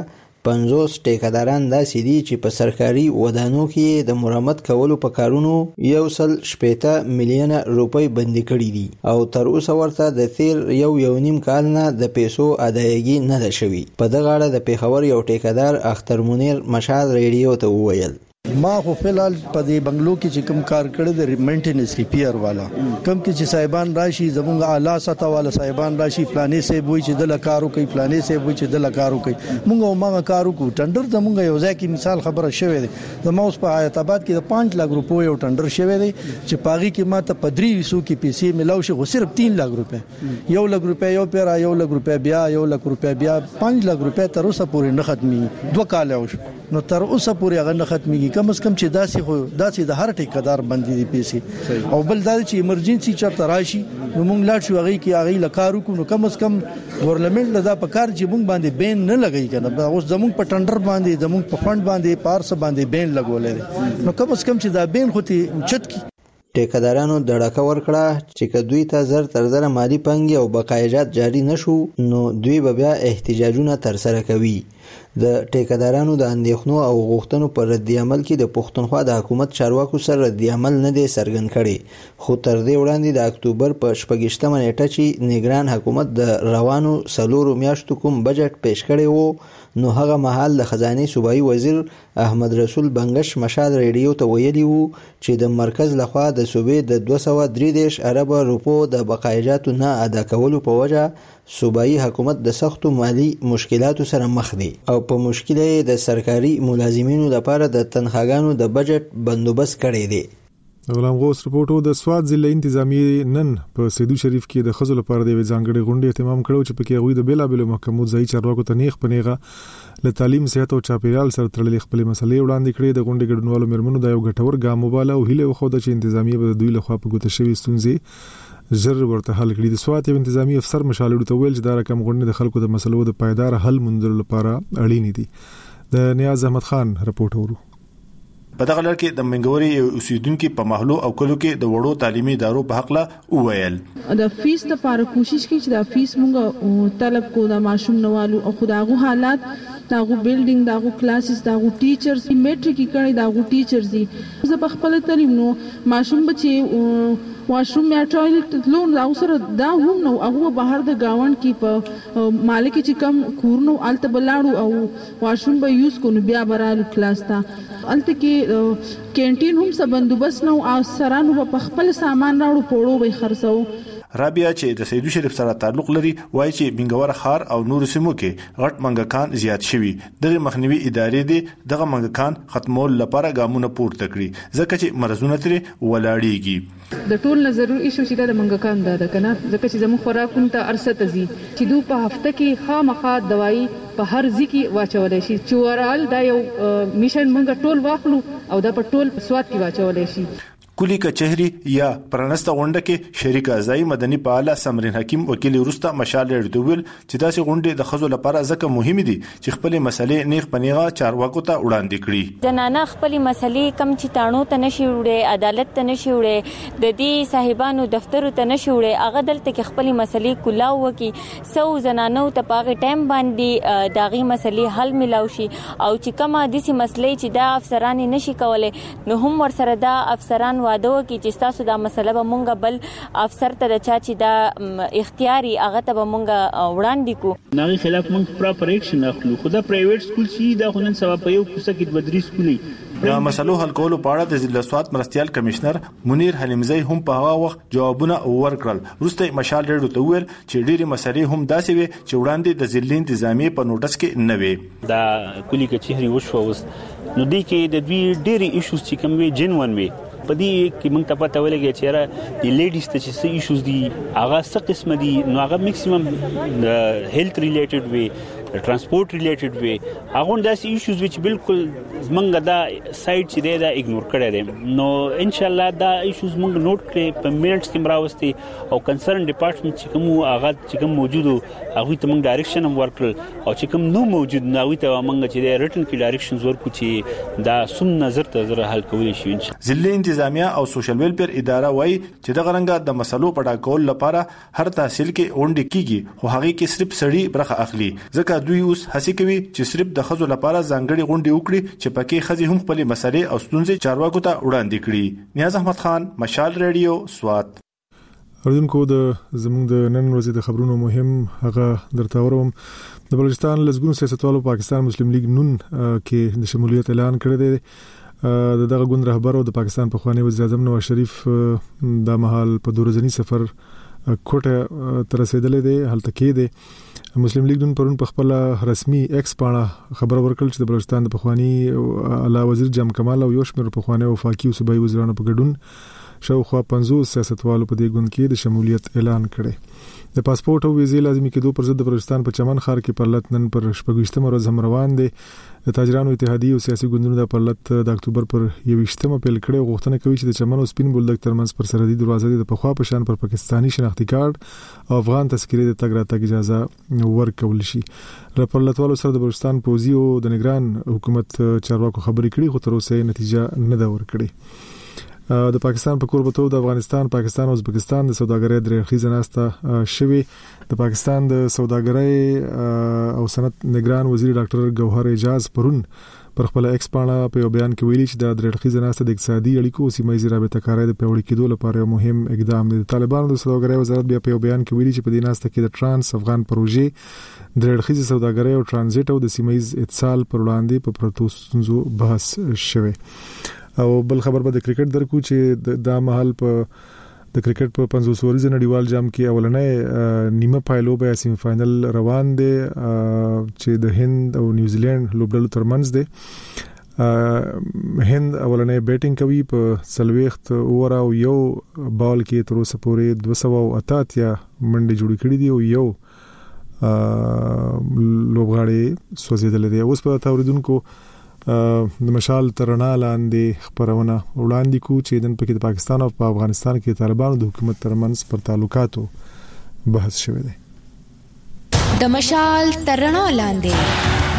پنځوس ټیکداران داسې دي چې په سرکاري ودانو کې د مرمت کولو په کارونو یو سل شپېته میلیونه روپۍ بندي کړي دي او تر اوسه ورته د تیر یو یو نیم کال نه د پیسو ادایګي نه ده شوې. په دغه اړه د پیښور یو ټیکدار اختر منیر مشال ریډیو ته وویل ما خو فلال په دې بنگلو کې چې کوم کار کړی د مینټیننس ریپیر والا کوم کې چې صاحبان راشي زمونږ اعلی سطح والا صاحبان راشي پلانې سه وای چې د لکارو کوي پلانې سه وای چې د لکارو کوي مونږ ما کارو کو ټندر زمونږ یو ځای کې مثال خبره شوې ده زموږ اوس په حیات آباد کې د پانچ لک روپو یو ټندر شوې ده چې پاغي کې ما ته پدری وسو کې پیسې ملاو شي خو صرف تین لک روپے یو لک روپے یو پیرا یو لک روپے بیا یو لک روپے بیا پانچ لک روپے تر اوسه پورې نه ختمي دوه کال اوش نو تر اوسه پورې هغه نه ختميږي کم از کم چې داسې خو داسې د هر ټیکدار باندې دي پیسې او بل دا چې ایمرجنسي چرته راشي نو موږ لاړ شو هغه کې هغه لکارو کو نو کم از کم ګورنمنت دا په کار چې موږ باندې بین نه لګي کنه اوس زموږ په ټندر باندې زموږ په فند باندې پارس باندې بین لګولې نو کم از کم چې دا بین خو ته چت کی ټیکدارانو دړکه ورکړه چې کدوې ته زر تر زر مالی پنګي او بقایجات جاری نشو نو دوی به بیا احتجاجونه تر سره کوي. د ټیکدارانو د اندېښنو او غوښتنو پر رد عمل کې د پښتونخوا د حکومت چارواکو سره رد عمل نه دی څرګند کړی خو تر دې وړاندې د اکتوبر په شپږشتمه نیټه چې نگران حکومت د روانو څلورو میاشتو کوم بجټ پیش کړی وو نو هغه مهال د خزانه صوبایي وزیر احمد رسول بنگش مشال ریډیو ته ویلي وو چې د مرکز لخوا د صوبې د دوه سوه درې دېرش ارب روپو د بقایجاتو نه ادا کولو په وجه صوبایي حکومت د سختو مالی مشکلاتو سره مخ دی او په مشکل یې د سرکاري ملازمینو لپاره د تنخواګانو د بجټ بندوبست کړی دی. غلام غوث رپورټو د سواد ضلع انتظامی نن په سیدو شریف کې د خزو لپاره د ځانګړي غونډې اهتمام کړو چې پکې غوي د بیلابېلو محکمو ځای چارواکو ته نیغ پنیغه له تعلیم صحت او چاپیریال سره تړلې خپل مسلې وړاندې کړې. د غونډې ګډونوالو مرمنو د یو غټور ګام وباله او هیله وخوده چې انتظامی به دوی له خوا په ګوته شوی ستونزې زر ورته حل کړي. د سواد یو انتظامی افسر مشالړو ته ویل چې دا رقم غونډې د خلکو د مسلو د پایدار حل موندلو لپاره اړین دي. د نیاز احمد خان رپورټ ورو په دغه لړ کې د منګوري اوسیدونکو په محلو او کلو کې د وړو تعلیمي ادارو په حق لا وویل د فیس لپاره کوشش کوي چې د فیس مونږ طلب کو د ماشوم نوالو او خداغو حالات داغو بیلډینګ داغو کلاسز داغو ټیچرز میټریک کړي داغو ټیچرز دي زه په خپل تعلیم نو ماشوم بچي واشروم یا ټوایلټ لون دا اوسره دا هم نو هغه بهر د گاوند کې په مالک چې کم کورنو الته بلاړو او واشروم به یوز کو نو بیا برالو کلاس تا الته کې کینټین هم څه بندوبست نو او سرانو په خپل سامان راوړو پوړو به خرڅو. رابعه چې د سیدو شریف سره تعلق لري وایي چې بنګور خار او نور سیمو کې غټ منګکان زیات شوي دغه مخنیوي ادارې دي دغه منګکان ختمول لپاره ګامونه پورته کړي ځکه چې مرزونه ترې ولاړېږي. د ټول نظر ایشو چې د منګکان ده کنه ځکه چې زموږ خوراکونه ته ارسته زی چې دوی په هفته کې خامخا دوايي په هر ځکه واچولې شي چې ورال دا یو میشن مونږ ټول واخلو او دا په ټول سواد کې واچولې شي. کلی کچهری یا پرانسته غونډه کې شریک ځای مدني فعال سمرین حکیم وکیل ورسته مشال ردوول چې داسې غونډې د خزو لپاره ځکه مهمه دي چې خپل مسلې نیغ پنیغه چارواکو ته وړاندې کړي. جنانه خپل مسلې کم چې تانو ته نشي وړي عدالت ته نشي وړي د دې صاحبانو دفتر ته نشي وړي هغه دلته کې خپل مسلې کلاو وکي سو زنانو ته پاغه ټایم باندې داغي مسلې حل ملاوي شي او چې کومه د سي مسلې چې دا افسران نشي کولای نو هم ور سره دا افسران واده وکړي چې تاسو دا مسله به مونږ بل افسر ته د چا چې دا اختیاري هغه ته به مونږ وړاندې کو ناغي خلاف مونږ پراپر اکشن اخلو خو دا پرایویټ سکول شي دا خو نن سبا په یو کوڅه کې د بدري سکولي د مسلو حل کولو په اړه د ضلع سواد مرستيال کمشنر منیر حلیمزی هم په هغه وخت جوابونه ورکړل. وروسته مشال ریډو ته ویل چې ډېری مسلې هم داسې وي چې وړاندې د ضلع انتظامی په نوټس کې نه وي. دا کلی کچهری وشو وس نو دی کې د دوی ډېری ایشوز چې کوم وي جنون وي په دې کې موږ ته پته ولګي چې را د لیډیز ته چې څه ایشوز دي هغه څه قسم دي نو هغه میکسیمم د هیلث ریلیټډ وي د ترانسپورت ریلیټډ وي هغه داسې ایشوز چې بالکل زمونږ دا سایډ چې دی دا اګنور کړی دی نو ان شاء الله دا ایشوز موږ نوٹ کړې په منټس کې مراوستي او کنسرن ډپارټمنټ چې کوم هغه چې کوم موجود هغه ته موږ ډایرکشن هم ورکړل او چې کوم نو موجود نو ته موږ چې ریټن کې ډایرکشنز ورکو چې دا سم نظر ته زره حل کولی شي. ضلع انتظامیه او سوشل ویلفیر اداره وایي چې د غرنګ د مسلو پټا کول لپاره هر تحصیل کې اونډه کیږي خو هغه کې صرف سړی برخه اخلي ځکه دوی اوس هڅه کوي چې صرف د خزو لپاره ځانګړي غونډې وکړي چې پکې خزي هم خپل مسلې او ستونزې چارواکو ته وړاندې کړي. نیاز احمد خان، مشال ریډیو، سوات. اردوونکو د زموږ د نن ورځې د خبرونو مهم هغه درته ورم. د بلوچستان لزګونو سیاستوالو پاکستان مسلم لیگ نون کې د شمولیت اعلان کړی دی. د دغه ګوند رهبر او د پاکستان پخوانی وزیر اعظم نواز شریف د مهال په دورځنی سفر کوټه تر رسیدلې دی. هلته کې دی مسلم لیگ نون پرون په خپل رسمي ایکس باندې خبر ورکړل چې د بلوچستان د پخوانی اعلی وزیر جام کمال او یو شمېر پخوانی وفاقي او صوبایي وزیرانو په ګډون شاوخوا پنځوس سیاستوالو په دې ګوند کې د شمولیت اعلان کړي. د پاسپورت او ویزې لازمي کېدو پر ضد د بلوچستان په چمن ښار کې پرلط نن پر شپږویشتمه ورځ هم روان دی. د تاجرانو اتحادیې او سیاسي ګوندونو د پرلط د اکتوبر پر یوویشتمه پیل کړي او غوښتنه کوي چې د چمن او سپین بولدک ترمنځ پر سرحدي دروازې د پخوا په شان پر پاکستاني شناختی کارت او افغان تذکرې د تګ راتګ اجازه ورکول شي. د پرلطوالو سره د بلوچستان پوځي او د نگران حکومت چارواکو خبرې کړي خو تر اوسه نتیجه نه ده ورکړې. د پاکستان په کوربتو د افغانستان، پاکستان او ازبکستان د سوداګرۍ درې اړخیزه ناسته شوې. د پاکستان د سوداګرۍ او صنعت نگران وزیر ډاکټر ګوهر اعجاز پرون پر خپل ایکس باندې په یو بیان کې ویلي چې د درې اړخیزه ناسته د اقتصادي اړیکو او سیمایي رابطه کارۍ د پیوړې کېدو لپاره یو مهم اقدام دی. د طالبانو د سوداګرۍ وزارت بیا په یو بیان کې ویلي چې په دې ناسته کې د ترانس افغان پروژې درې اړخیزه سوداګرۍ او ترانزیت او د سیمایي اتصال پر وړاندې په پروتو ستونزو بحث شوی. او بل خبر به د کرکټ درکو چې د مهال په د کرکټ په پنځوس ورځې نړیوال جام کې اولنې نیمه پایلوبه یا سیمی فائنل روان دي چې د هند او نیوزیلند لوبډلو ترمنځ دي. هند اولنې بیټینګ کوي په سلويخت اور او یو بال کې تر اوسه پورې دوه سوه اته اتیا منډې جوړې کړې دي او یو لوبغاړي سوځیدل دي. اوس په توریدونکو د مشال ترنا لاندې خبرونه وړاندې کو چې دن پکې د پاکستان او په افغانستان کې طالبانو د حکومت ترمنځ پر تعلقاتو بحث شوی دی. د مشال ترنا لاندې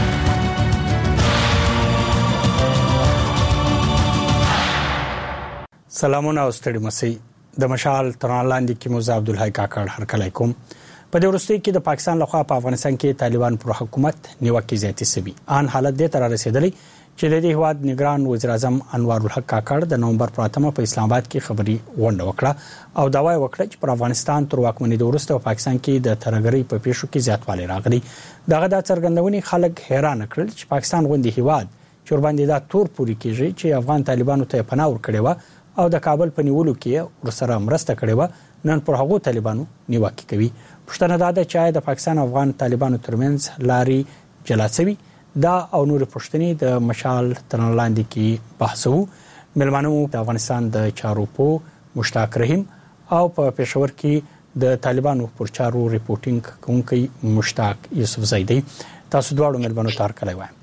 سلامونه او ستړي مسي. د مشال ترنا لاندې کې موزه عبدالحی کاکړ هرکلی کوم. په دې وروستي کې د پاکستان لخوا په افغانستان کې طالبان پر حکومت نیوکې زیاتې سوي. ان حالت دې تر رسیدلی چې د دې هواد نگران وزیر اعظم انوار الحق کاکړ د نومبر پر اتمه په اسلام آباد کې خبري ونډه وکړه او داوای وکړه چې پر افغانستان تر واکمنۍ وروسته په پاکستان کې د ترهګرۍ په پیښو کې زیاتوالی راغلی. دغه د څرګندونې خلک حیران کړل چې پاکستان غوندي هواد چې ور باندې دا تور پوری کیږي چې افغان طالبانو ته پناه ورکړي و او د کابل په نیولو کې ورسره مرسته کړې و نن پر هغه طالبانو نیوکه کوي. پښتنه دا ده چې د پاکستان او افغان طالبانو ترمنځ لاري جلاسوي دا او نور پښتني د مشال ترلاندې کې بحثو. ملمنو د افغانستان د چارو په مشتاق رحیم او په پېښور کې د طالبانو پر چارو ریپورتینګ کوونکی مشتاق یوسف زیدی. تاسو دواړو ملمنو تار کړی وای.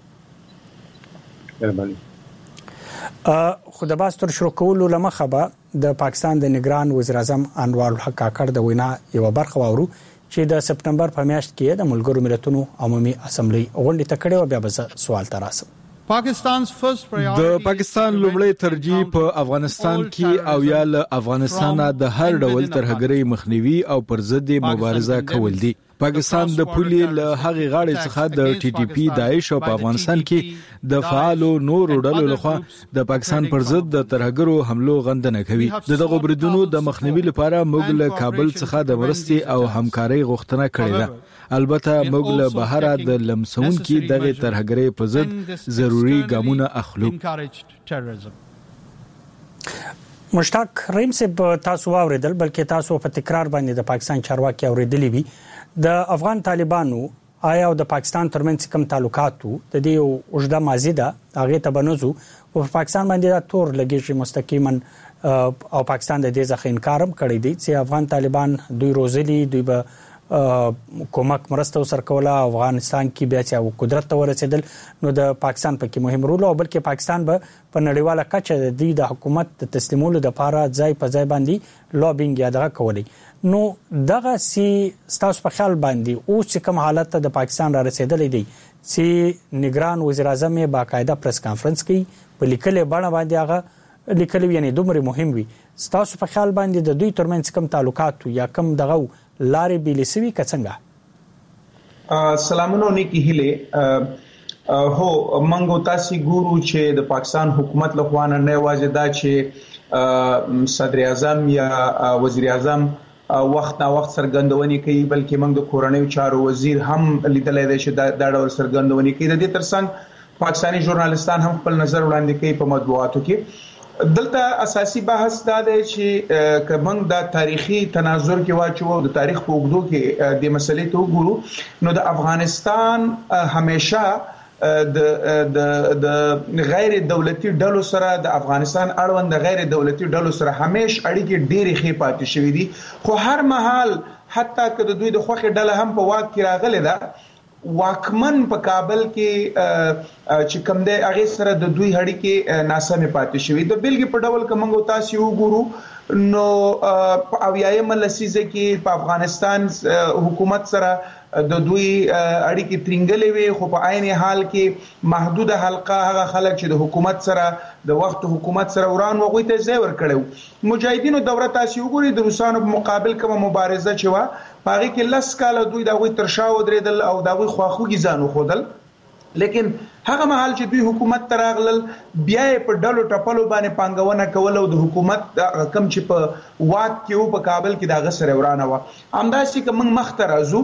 خو د باستر شروع کولو لمخه به د پاکستان د نگران وزیر اعظم انوار الحق کاکړ د وینا یو برخه واورو چې د سپتمبر په میاشت کې د ملګرو ملتونو عمومي اسمبلی غونډه تکړه او بیا به سوال تراسم. د پاکستان لومړی ترجیح په افغانستان کې او یا له افغانستان د هر ډول ترهګرۍ مخنیوي او پر ضد مبارزه کول دي. پاکستان د پولې له هغې غاړې څخه د ټي ټي پی داعش او په افغانستان کې د فعالو نورو ډلو لخوا د پاکستان پر ضد د ترهګرو حملو غندنه کوي. دغه بریدونو د مخنیوي لپاره موږ له کابل څخه د مرستې او همکارۍ غوښتنه کړې ده. البته موږ له بهر د لمسون کې دغه ترهګرۍ په ضد ضروري ګامونه اخلو. مشتاق رحیم صاحب تاسو اوریدل بلکې تاسو په تکرار باندې د پاکستان چارواکي اوریدلی وي د افغان طالبانو آیا د پاکستان ترمنځ کوم تعلقاتو د دې اوږده ماضی ده هغه ته بنوزو او پاکستان باندې دا تور لګیږي مستقیما او پاکستان د دې ځخه انکار هم کړی دی چې افغان طالبان دوی روزلي دوی به کومک مرسته وسرکوله افغانستان کې بیا چې قدرت ته ورسېدل نو د پاکستان په کې مهم رول او بلکې پاکستان به په نړیواله کچه د دې د حکومت د تسلیمولو لپاره ځای په ځای باندې لوبینګ یادغه کولی. نو دغه سی ستاسو په خیال باندې او چې کوم حالت ته د پاکستان را رسیدلې دی چې نگران وزیر اعظم یې باقاعده پریس کانفرنس کوي په لیکلې بڼه باندې هغه لیکلي یعنی دومره مهم وي ستاسو په خیال باندې د دوی ترمنځ کوم تعلقات یا کوم دغه لارې بیلې سوي که څنګه؟ سلامونه نیکی هیله هو منګو تاسو ګورو چې د پاکستان حکومت لخوا نه یوازې دا چې صدر اعظم یا وزیر اعظم وخت نا وخت سرګندونی کوي بلکې موږ د کورنۍ چارو وزیر هم لیدلای دی چې دا ډول سرګندونی کوي د دې ترڅنګ پاکستانی ژورنالستان هم خپل نظر وړاندې کوي په مطبوعاتو کې دلته اساسي بحث دا دی چې کومنګ د تاریخي تناظر کې واچو د تاریخ په اوږدو کې د مسلې ته وګورو نو د افغانستان همیشه د د د غیر دولتي ډلو سره د افغانستان اړوند د غیر دولتي ډلو سره همیش اړیکې ډېرې ښې پاتې شوې دي خو هر مهال حتی که د دوی د خوخي ډله هم په واک کې راغله ده واکمن په کابل کې چې کوم دی هغه سره د دوی اړیکې ناسمه پاتې شوې د بلګي په ډول کومنګ تاسو وګورو نو په اویایم لسیزه کې په افغانستان حکومت سره د دوی اړیکې ترنګلې وي خو په عین حال کې محدوده حلقه هغه خلک چې د حکومت سره د وخت حکومت سره وران وغوي ته ځای ورکړو مجاهدینو دوره تاسو وګورئ د روسانو په مقابل کومه مبارزه چې وا پاره کې لس کاله دوی دغه ترشا ودرېدل او دغه خواخوږي ځانو خودل لیکن هغه مهال چې دوی حکومت تراغلل بیا په ډلو ټپلو باندې پانګونه کول او د حکومت کم چې په واک کې او په کابل کې دغه سره ورانه و همداسې کوم مخترزو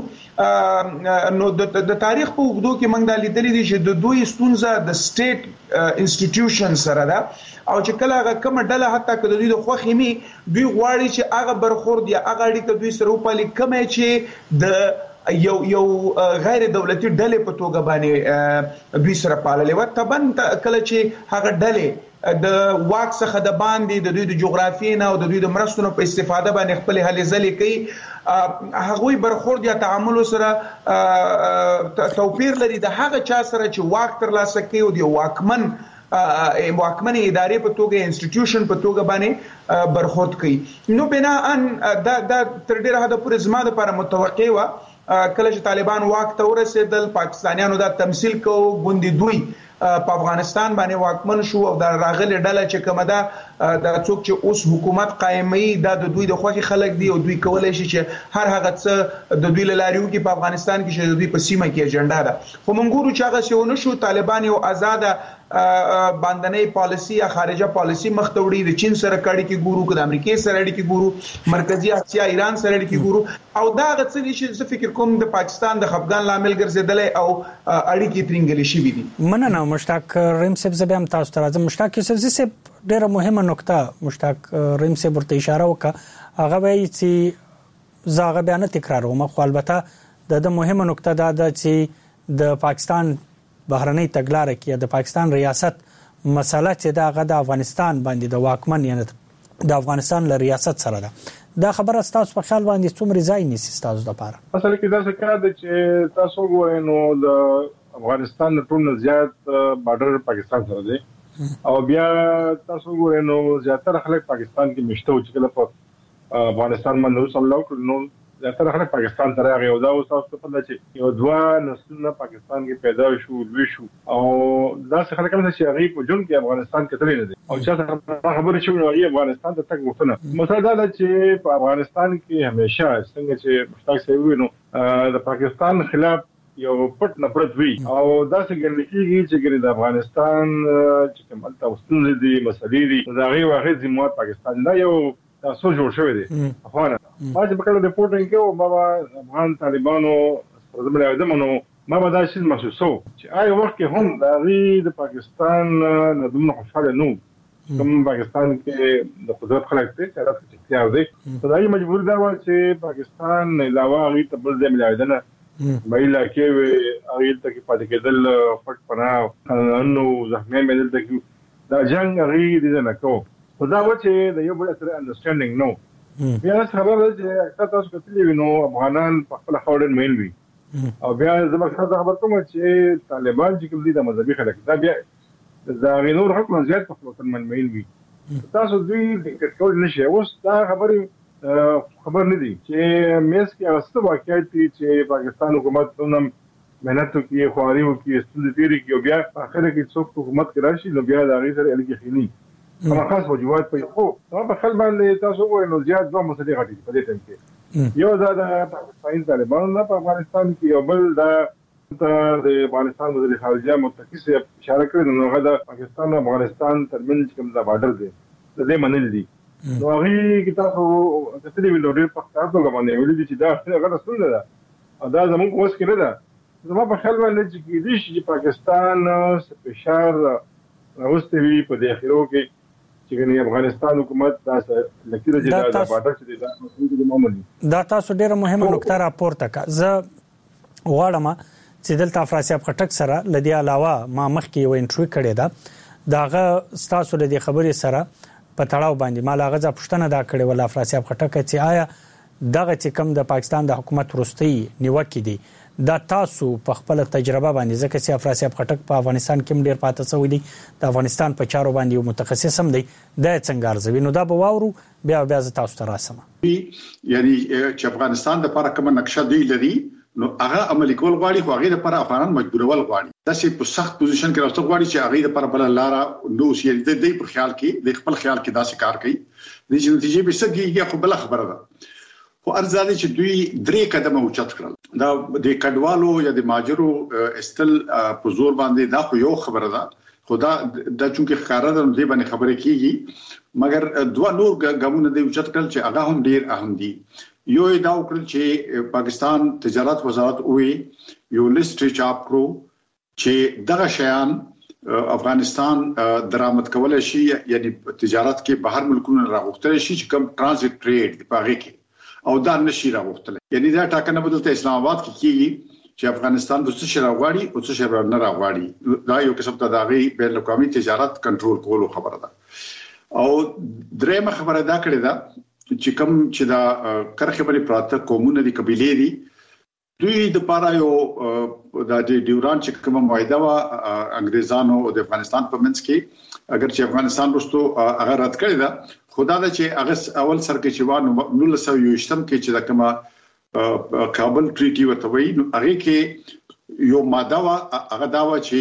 نو د تاریخ په وګړو کې موږ د لیدلې دي چې د دوی ستونزه د سټیټ انسټیټیوشن سره ده او چې کله هغه کوم ډله حتی که د دوی د خوخي می دوی غواړي چې هغه برخورد یا هغه اړیکه دوی سره وپالي کومه چې د یو یو غیر دولتي ډلې په توګه باندې دوی سره پاللې و تبن کله چې هغه ډلې د واک څخه د باندې د دوی د جغرافیې نه او د دوی د مرستونو په استفاده باندې خپل هلې ځلې کوي هغوی برخورد یا تعامل سره توپیر لري د هغه چا سره چې واک ترلاسه کوي او د واکمن واکمن ادارې په توګه انسټیټیوشن په توګه باندې برخورد کوي نو بنا ان دا د تر ډیره حد پورې زما لپاره متوقع و کله چې طالبان واک ته ورسېدل پاکستانیانو دا تمثيل کو غوندي دوی په افغانستان باندې واکمن شو او دا راغلي ډله چې کومه ده د څوک چې اوس حکومت قائمي دا د دوی د خوخي خلک دي او دوی کولای شي چې هر هغه څه د دوی لاریو کې په افغانستان کې چې دوی په سیمه کې اجنډا ده خو مونږ ګورو چې هغه څه ونه شو طالبان یو آزاد باندنۍ پالیسی یا خارجه پالیسی مختوړي د چین سره کړي کې ګورو که د امریکای سره اړیکې کې ګورو مرکزی اسیا ایران سره اړیکې کې ګورو او دا غڅ دي چې زه فکر کوم د پاکستان د خفګان لامل ګرځیدل او اړیکې ترنګلې شي دي مننه مشتاق رحیم صاحب زبم تاسو ته راځم مشتاق یوسف صاحب ډیره مهمه نقطه مشتاق رحیم صاحب ورته اشاره وکړه هغه وایي چې زاغه بیان تکراروم خو البته د مهمه نقطه دا ده چې د پاکستان بهرنۍ تګلارې کې د پاکستان ریاست مسله چې دا غد افغانستان باندې د واکمن یعنی د افغانستان له ریاست سره ده دا خبره تاسو په خیال باندې څومره ځای نیسي تاسو د پاره اصل کې دا څه کار دی چې تاسو وایئ نو د افغانستان ټول زیات بارډر پاکستان سره دی او بیا تاسو وایئ نو زیاتره خلک پاکستان کې مشته او چې کله په افغانستان باندې حمله وکړي نو زیاتره خلک پاکستان ته راغی او دا اوس تاسو په لږ چې یو دوه نسلونه پاکستان کې پیدا شو لوي شو او دا څه خلک هم چې هغه په جون کې افغانستان کې تللی نه دي او چې خبره شو نو افغانستان ته تک وته مثلا دا چې په افغانستان کې همیشه څنګه چې مشتاق صاحب وینو د پاکستان خلاف یو پټ نفرت وی او دا څنګه کېږي چې د افغانستان چې کوم تاسو دي مسلې دي دا غي واحد ذمہ پاکستان دا یو تاسو جوړ شوی دی افغان ما چې په کله ریپورټینګ کې او ما افغان طالبانو زموږ اعظم نو ما به دا شی محسوسو چې آی وخت کې هم د غي د پاکستان نه دومره خوشاله نو کوم پاکستان کې د قدرت خلک ته چې راځي چې تیار دي خدای مجبور دا و چې پاکستان علاوه غي ته بل ځای ملایدنه مایلا کې وي اغه ته کې پاتې کېدل پټ پناه نو زخمي مدل ته دا جنگ غي دي نه کو خدا و چې د یو بل سره انډرستانډینګ نو بیا خبره چې اکثر تاسو کتلی وینو افغانان په خپل خاورن مین وي او بیا زما خبر کوم چې طالبان چې کوم دي د مذهبي خلک دا بیا دا غینور حکم زیات په خپل من مین وي تاسو دوی د کټکول نشي اوس دا خبره خبر نه دي چې مېس کې اوسه واقعیت چې پاکستان حکومت نوم مهنت کوي خواري کوي ستاسو تیری کې بیا اخر کې څوک حکومت کراشي نو بیا دا غي سره اړیکې خېني هغه خاص وجوهات په خو په خل باندې تاسو وایي نو زیات دوه مسلې غټي په دې ټیم کې یو دا د پاکستان طالبانو نه په افغانستان کې یو بل دا د افغانستان وزیر خارجه متکی سي اشاره کړې نو هغه د پاکستان او افغانستان ترمنځ کوم دا بارډر دی د دې منل دي نو هغه کې تاسو د تلې ویډیو ډېر په تاسو باندې ویل دي چې دا هغه څنګه ده دا زموږ اوس کې نه ده زما په خیال باندې چې دې چې پاکستان سپیشال راوستي په دې اخرو کې چې افغانستان حکومت تاسو لکه چې دا د بارډر چې دا مسله معمولی دا تاسو ډیره مهمه نقطه راپورته کا زه غواړم چې دلته افراسیاب خټک سره لدی علاوه ما مخکې یو انټرویو کړی دا داغه تاسو له دې خبرې سره په تړاو باندې ما لاغه ځ پښتنه دا کړې ول افراسیاب خټک چې آیا دغه چې کم د پاکستان د حکومت وروستي نیوکې دي دا تاسو په خپل تجربه باندې ځکه چې افراسیاب خټک په افغانستان کې ډیر پاتې شوی دی د افغانستان په چارو باندې یو متخصص هم دی د څنګه ارزوي نو دا به واورو بیا بیا تاسو ته راسم یعنی چې افغانستان د لپاره کوم نقشه دی لري نو هغه عملي کول غواړي خو هغه لپاره افغانان مجبورول غواړي دا چې په سخت پوزیشن کې راځي غواړي چې هغه لپاره بل لاره نو سي د دې په خیال کې د خپل خیال کې داسې کار کوي د دې نتیجې به څه کیږي خو بل خبره ده خو ارزاده چې دوی درې قدمه اوچت کړل دا د کډوالو یا د ماجرو استل په زور باندې دا خو یو خبره ده خدا د چونکه ښکارا ده د باندې خبره کیږي مګر دوه نور ګامونه د اوچت کړل چې هغه هم ډیر اهم دي یو دا وکړل چې پاکستان تجارت وزارت وې یو لیست چاپ کړو چې دغه شیان افغانستان درآمد کولای شي یعنی تجارت کې بهر ملکونو راغوښتل شي چې کوم ترانزیت ټریډ په هغه کې او دا نشي راغوښتل یعنی دا ټاکنه بدلته اسلام آباد کې کیږي چې افغانستان د څه شي راغواړي او څه شي نه راغواړي دا یو قسم ته داغي بین الاقوامي تجارت کنټرول کولو خبره ده او درېمه خبره دا کړې ده چې کوم چې دا کرخه بلې پراته قومونه دي قبيله دي دوی د پاره یو د ډیوران چې کوم معاهده وا انګريزانو او د افغانستان په منځ کې اگر چې افغانستان وروسته هغه رد کړی دا خدا دا چې هغه اول سر کې چې و نو لسو یو شتم کې چې دا کومه کابل ټریټي ورته وایي نو هغه کې یو ماده وا هغه دا و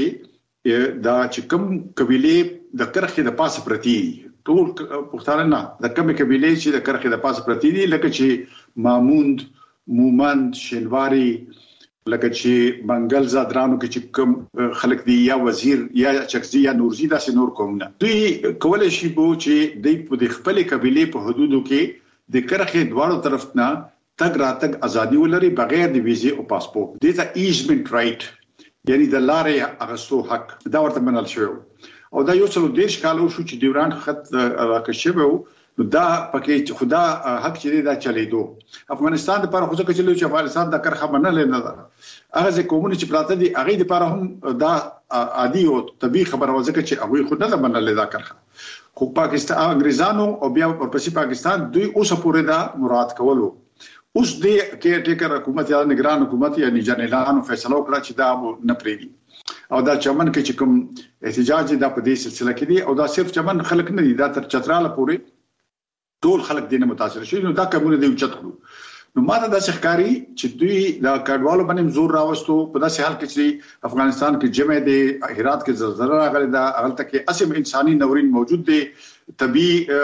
چې دا چې کوم قبيله د کرخه د پاسه پرتی ټول پښتانه نه د کومه قبيله چې د کرخه د پاسه پرتی دي لکه چې ماموند مومند شینواری لکه چې منګل زادرانو کې چې کوم خلک دی یا وزیر یا چکزی یا نورزی داسې نور کومه دوی کولای شي بو چې د خپل قبيله په حدودو کې د کرخه دواړو طرف نه تګ راتګ ازادي ولري بغیر د ویزه او پاسپورت د ته ایزمنت رائټ یعنی د لارې اغستو حق دا ورته منل شوی او دا یو څلور دیش کالو شو چې ډیوران خط راکښبو دا پکې خدا حق چې دا چلیدو افغانستان د پر خو ځکه چې افغانستان د کرخه منل نه ده هغه کومونه چې پراته دي هغه د پر هم دا عادي او طبي خبره وځکه چې هغه خو نه منل دا کرخه خو پاکستان انګريزانو او بیا ورپسې پاکستان دوی اوس پورې دا مراد کولو اوس د کې ټیکر حکومت یا نگران حکومت یا نجانلانو فیصله وکړه چې دا نه پریږي او دا چمن کې چې کوم احتجاج دا په دې سلسله کې دي او دا صرف چمن خلک نه دي دا تر چتراله پورې ټول خلک دینه متاثر شي نو دا کومونه دی اوچت کړو نو ماته د ښکاری چې دوی دا کډوالو باندې زور راوستو په داسې حال کې چې افغانستان کې جمع دي هرات کې زلزلہ راغلی دا هغه کې اسیم انساني نورین موجود دي طبي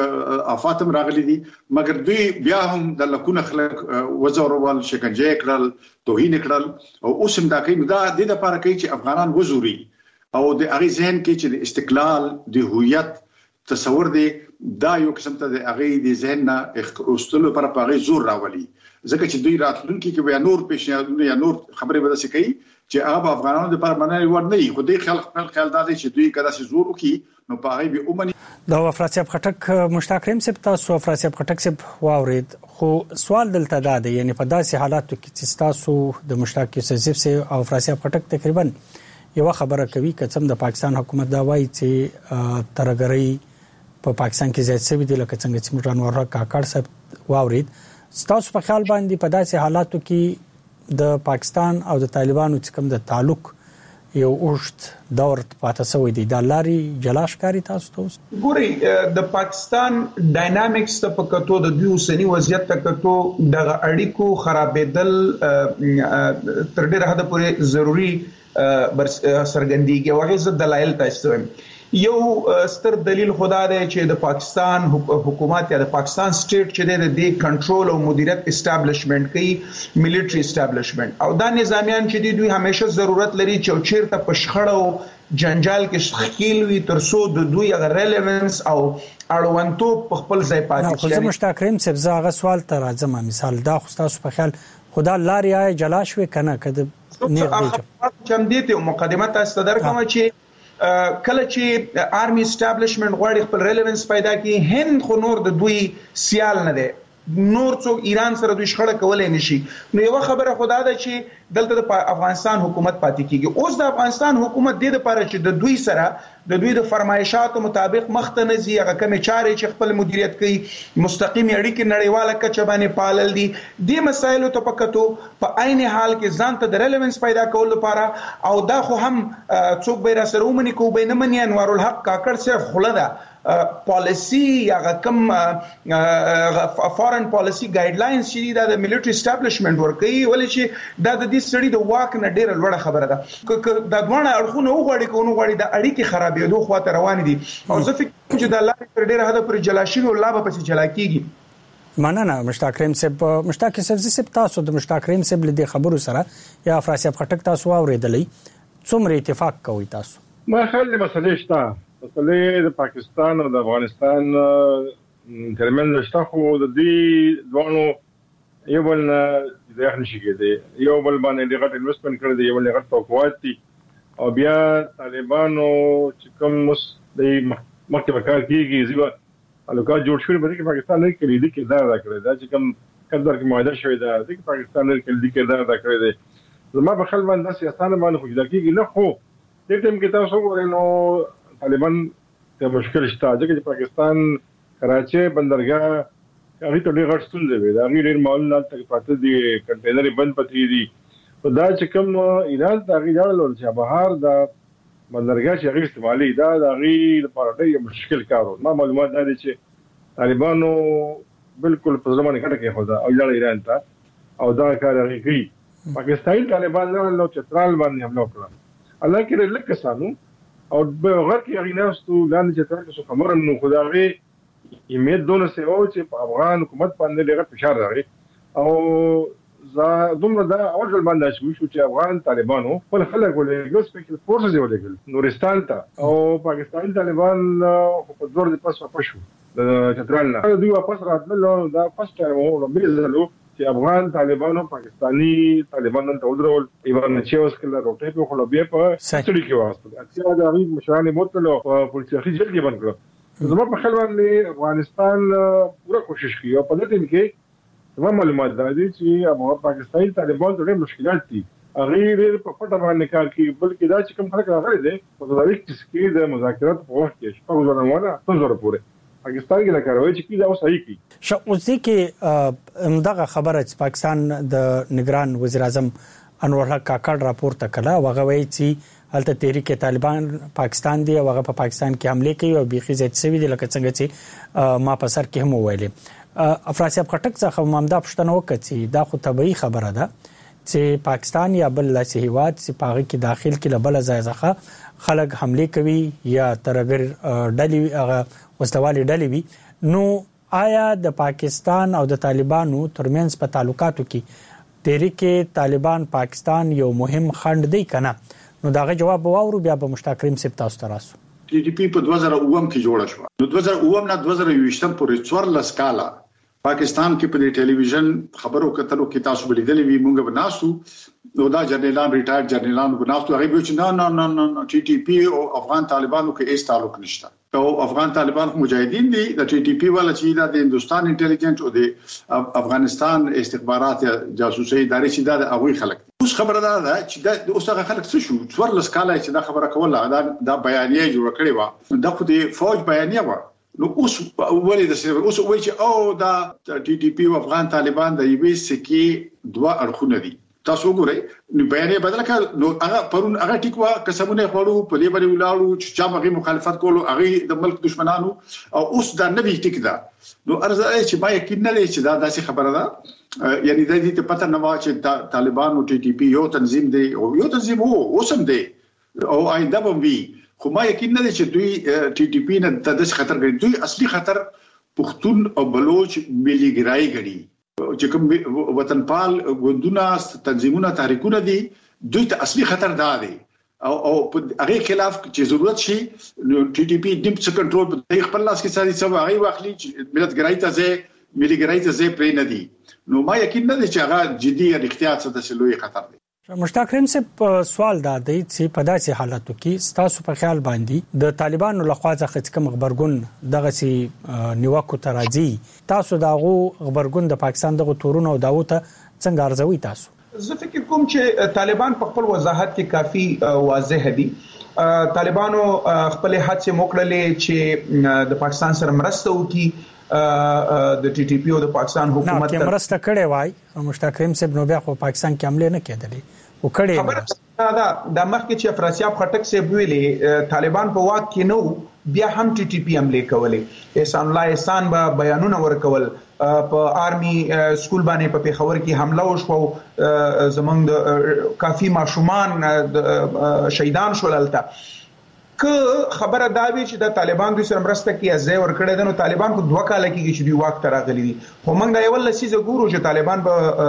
آفات هم راغلي دي مګر دوی بیا هم د لکونه خلک وزورول شکنجه کړل توهین کړل او اوس هم دا کوي دا د لپاره کوي چې افغانان وزوري او د هغه ذهن کې چې د استقلال د هویت تصور دی دا یو قسم ته د هغه د ذهن نه اوستلو پر پاره زور راولي ځکه چې دوی راتلونکي کې بیا نور پیشنهادونه یا نور خبرې به داسې کوي چې هغه افغانانو د پر مننه ور نه وي خو دوی خلک خپل خیال دادي چې دوی کدا سي زور وکي نو په هغه به اومني دا افراسیاب خټک مشتاق رحیم صاحب تاسو افراسیاب خټک صاحب واورید خو سوال دلته دا دی یعنی په داسې حالاتو کې چې تاسو د مشتاق یوسف صاحب او افراسیاب خټک تقریبا یو خبره کوي کڅم د پاکستان حکومت دا وایي چې ترګری په پاکستان کې زیات څه دي لکه څنګه چې موږ انور کاکړ صاحب واورید تاسو په خیال باندې په داسې حالاتو کې د پاکستان او د طالبانو چې کوم د تعلق یو اوشت دور پاتې شوی دی د لاري جلاشکاری تاسو ته ګوري د پاکستان ډاینامیکس ته پکتو د دوی اوسنی وضعیت ته کتو د اړیکو خرابېدل تر ډیره حد پورې ضروری سرګندېږي او هغه دلایل تاسو یو ستر دلیل خدا دی چې د پاکستان حکومت یا د پاکستان سټیټ چې د دې کنټرول او مدیریت اسټابلیشمنت کوي ملټری اسټابلیشمنت او دا نظامیان چې دوی همیشه ضرورت لري چې چیرته پښخړه جنجال کې شخیل وي ترڅو د دوی غو ریلیونس او اړوندتو په خپل ځای پاتې شي. خو زه مشتاق کریم صاحب زغه سوال ته راځم. مثال دا خو تاسو په خیال خدا لاري جلا شوې کنه کده نه دی چم دي ته مقدمه تاسو ته درکوم چې کله چې آرمي اسټابلیشمنت غواړي خپل ریلیونس پیدا کړي هند خو نور د دوی سیال نه دی نور څوک ایران سره دوی شخړه کولای نشي. نو یو خبره خدا ده چې دلته د افغانستان حکومت پاتې کیږي. اوس د افغانستان حکومت د لپاره چې د دوی سره د دوی د فرمایشاتو مطابق مخته نه زی هغه کمی چارې چې خپل مدیریت کوي مستقیم اړیکې نړیواله کچه باندې پالل دي د مسایلو ته پکتو په عین حال کې ځان ته د ریلیونس پیدا کول لپاره او دا خو هم څوک به را سره ومني کو به نه مني انوار الحق کاکړ سره خلدا پالیسی یا کوم فارن پالیسی ګایډلاینز چې د ملټری اسټابلیشمنت ورکوي ولې چې دا د دې سړي د واک نه ډیره لوړه خبره ده. د دوه اړخونو وغوړي کوو غوړي د اړیکې خرابېدو خواته روان دي او زه فکر کوم چې د الله پر ډیره هدا پر جلاشي او الله به پسې جلا کیږي. مننه مشتاق کریم صاحب. مشتاق صاحب زه تاسو د مشتاق کریم صاحب له خبرو سره یا افراسیاب خټک تاسو اوریدلې څومره اتفاق کوي تاسو؟ ما خل مسلې شته مسلې د پاکستان او د افغانستان ترمنځ شته خو د دې دوانو یو بل د یخ نشي کېدی یو بل باندې د غټ انویسټمنټ کړی دی یو بل غټ توقعات دي او بیا طالبانو چې کوم مس د مکتب کار کیږي زیبا الوکا جوړ شوی بلکې پاکستان نه کړی دی کې دا را کړی دا چې کوم قدر کې معاهده شوی دا د پاکستان نه کړی دی کې دا را کړی دی زما په خل باندې سیاستانه باندې خو دا کیږي نه خو د ټیم کې تاسو ورنو طالبان ته مشکل شته چې پاکستان کراچي بندرګاه هغه ته ډېر غټ ستونزې وي دا غیر معلومات تک پاتې دي کنټینر بند پاتې دي او دا چې کوم ایران ته غیر ډول چې بهر دا بندرګاه چې غیر استعمالي دا د غیر لپاره ډېر مشکل کارو ما معلومات دا دي چې طالبانو بالکل په ځمانه کې کې خو دا او دا ایران ته او دا کار غیر کوي پاکستان طالبان نو چترال باندې حمله وکړه الله کې لکه سانو او به غیر کې اغیناستو لاندې چې تر څو خبره نو خدای امید دونه سه او چې په افغان حکومت باندې ډېر فشار راغی او زه دومره دا اول ځل باندې شو چې افغان طالبانو خپل خلک ولې ګوس په فورسز ولېګل نورستان ته او پاکستان طالبان په زور د پاسه پښو د چترال نه دوی واپس راتلل دا فرست ټایم او مېزلو چې افغان طالبانو پاکستانی طالبانو ته ودرول ایوان چوس کله روټې په خلبې په سټډي کې واسطه اکثره د غریب مشران موتلو په پولیسي جل کې بند کړو زما په خل باندې افغانستان پوره کوشش کوي او په دې کې زما معلومات دي چې افغان پاکستانی طالبان ډېر مشکلات دي غیر په پټه باندې کار کوي بلکې دا چې کوم خلک راغلي دي په دغه کې د مذاکرات په وخت کې شپږ ځله څو ځله پورې پاکستان کې د کاروي چې دا صحیح کی شو اوس کې همدغه خبره چې پاکستان د نگران وزیر اعظم انور الحق کاکړ راپورته کړه وغه وایي چې هلته تحریک طالبان پاکستان دی او هغه په پاکستان کې حمله کوي او بيخي زیات سوي دي لکه څنګه چې ما په سر کې هم ویلې افراسیاب خټک څخه مامدا پښتنه وکړي دا خو طبيعي خبره ده چې پاکستان یا بل لاسي هیواد چې پاغه کې داخل کې لبل ځای ځخه خلک حمله کوي یا ترګر ډلې هغه وسلوالي ډلې وي نو آیا د پاکستان او د طالبانو ترمنځ په تعلقاتو کې تحریک طالبان پاکستان یو مهم خنډ دی کنه نو داغه جواب واورو بیا به مشتاق کریم صاحب تاسو ته راسو. ټي ټي پی په دوه زره اووه کې جوړه شو نو دوه زره اووه نه دوه زره یوویشت پورې څوارلس کاله پاکستان کې په ټلویزیون خبرو کتلو کې تاسو بلیدلې وی مونږ بناسو نو دا جنرالان ریټایر جنرالان بناسو هغه به چې نه نه نه ټي ټي پی او افغان طالبانو کې هیڅ تعلق نشته او افغان طالبان مجاهدین دي د ټي ټي پی ولا چې د هندستان انټيليجنس او د افغانستان استخبارات جاسوسي ادارې چې د هغوی خلک اوس خبره ده چې د اوسه خلک څه شو څوارلس کاله چې دا خبره کوله دا د بیانیه جوړ کړی و دا خو د فوج بیانیه و نو اوس ولې د سیمه اوس وایي چې او دا ټي ټي پی او افغان طالبان د یوې سکی دوه اړخونه دي تاسو وګورئ نو بیانیه بدل کړه نو هغه پرون هغه ټیکوا قسمونه خورو په دې باندې ولاړو چې چا مغي مخالفت کولو هغه د ملک دشمنانو او اوس دا نوی ټیک ده نو ارزه چې ما یقین نه لري چې دا داسې خبره ده یعنی د دې ته پته نه و چې طالبان او ټي ټي پی یو تنظیم دی او یو تنظیم وو اوسم دی او آینده به وي خو ما یقین نه چې دوی ټي ټي پی نه د دې خطر ګڼي. دوی اصلي خطر پښتون او بلوچ ملي ګرای ګڼي چې کوم وطنپال ګوندونه تنظیمونه تحریکونه دي دوی ته اصلي خطر دا دی او او هغه خلاف چې ضرورت شي ټي ټي پی دیم څخه کنټرول په خپل لاس کې ساري سبا هغه واخلي چې ملت ګرای ته ځي ملي ګرای ته ځي پرې نه دي. نو ما یقین نه چې هغه جدي اړتیا څه د سلوي خطر دی. مشتاق رحیم صاحب سوال دا دی چې په داسې حالاتو کې ستاسو په خیال باندې د طالبانو لخوا څخه کوم خبرګون دغه سي نیوکو تراځي تاسو دغه خبرګون د پاکستان دغه تورونو او داوته څنګه ارزوي تاسو؟ زه فکر کوم چې طالبان په خپل وضاحت کې کافي واضح دي. طالبانو خپل هڅې موکړلې چې د پاکستان سره مرسته وکړي د ټي ټي پی او د پاکستان حکومت ته مرسته کړې وای. مشتاق رحیم صاحب نو بیا خو پاکستان کې حمله نه کېدلې او کړې دا د مخکې چې افراسیاب خټک صاحب ویلي طالبان په واک کې نو بیا هم ټي ټي پی حمله کولې. احسان الله احسان به بیانونه ورکول په آرمي سکول باندې په پیښور کې حمله وشو زمونږ د کافي ماشومان شهیدان شول. البته که خبره دا وی چې د طالبان دوی سره مرسته کوي ځای ورکړی د نو طالبان کو دوه کال کې چې دوی واک تر غلي دي. خو موږ دا یو لسیزه ګورو چې طالبان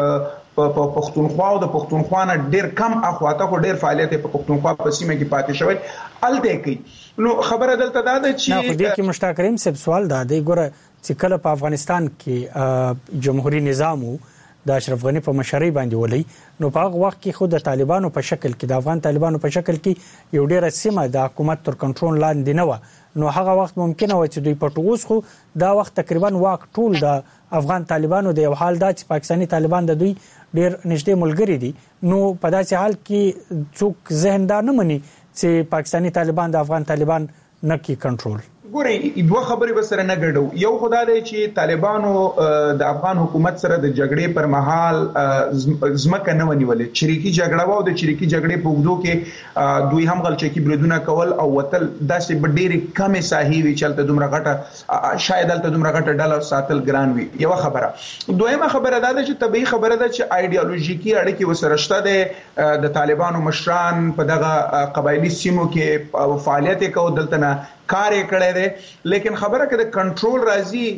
په په پښتونخوا او د پښتونخوا نه ډیر کم اخواته کو ډیر فعالیت په پښتونخوا په سیمه کې پاتې شوی الته کوي. نو خبره دلته دا ده چې نه خو دې کې مشتاق رحیم صاحب سوال دا دی ګوره چې کله په افغانستان کې جمهوریت نظام د اشرف غنی په مشرۍ باندې ولې نو په هغه وخت کې خود د طالبانو په شکل کې د افغان طالبانو په شکل کې یو ډېر سیمه د حکومت تر کنټرول لاندې نه و. نو هغه وخت ممکنه و چې دوی په ټوس خو دا وخت تقریبا واک ټول د افغان طالبانو د یو حال دا چې پاکستانی طالبان د دوی ډېر نږدې ملګری دي. نو په داسې حال کې څوک ذهن دا نه مني چې پاکستانی طالبان د افغان طالبان نه کی کنټرول. ګورئ دوه خبرې به سره نه ګډو. یو خدای دی چې طالبانو د افغان حکومت سره د جګړې پر مهال ځمکه نه ونیولې. چریکي جګړه و او د چریکي جګړې په وګړو کې دوی هم غلچکی بریدونه کول او وتل داسې ډېرې کمې ساحې وی چلته دومره غټه شاید دلته دومره غټه ډالر ساتل ګران وي. یو خبره. دویمه خبره دا ده چې طبيعي خبره ده چې ایډیالوژیکي اړیکې وسره شته د طالبانو مشران په دغه قبایلی سیمو کې فعالیت کوي دلته نه کار کړی دی. لیکن خبره کې د کنټرول راځي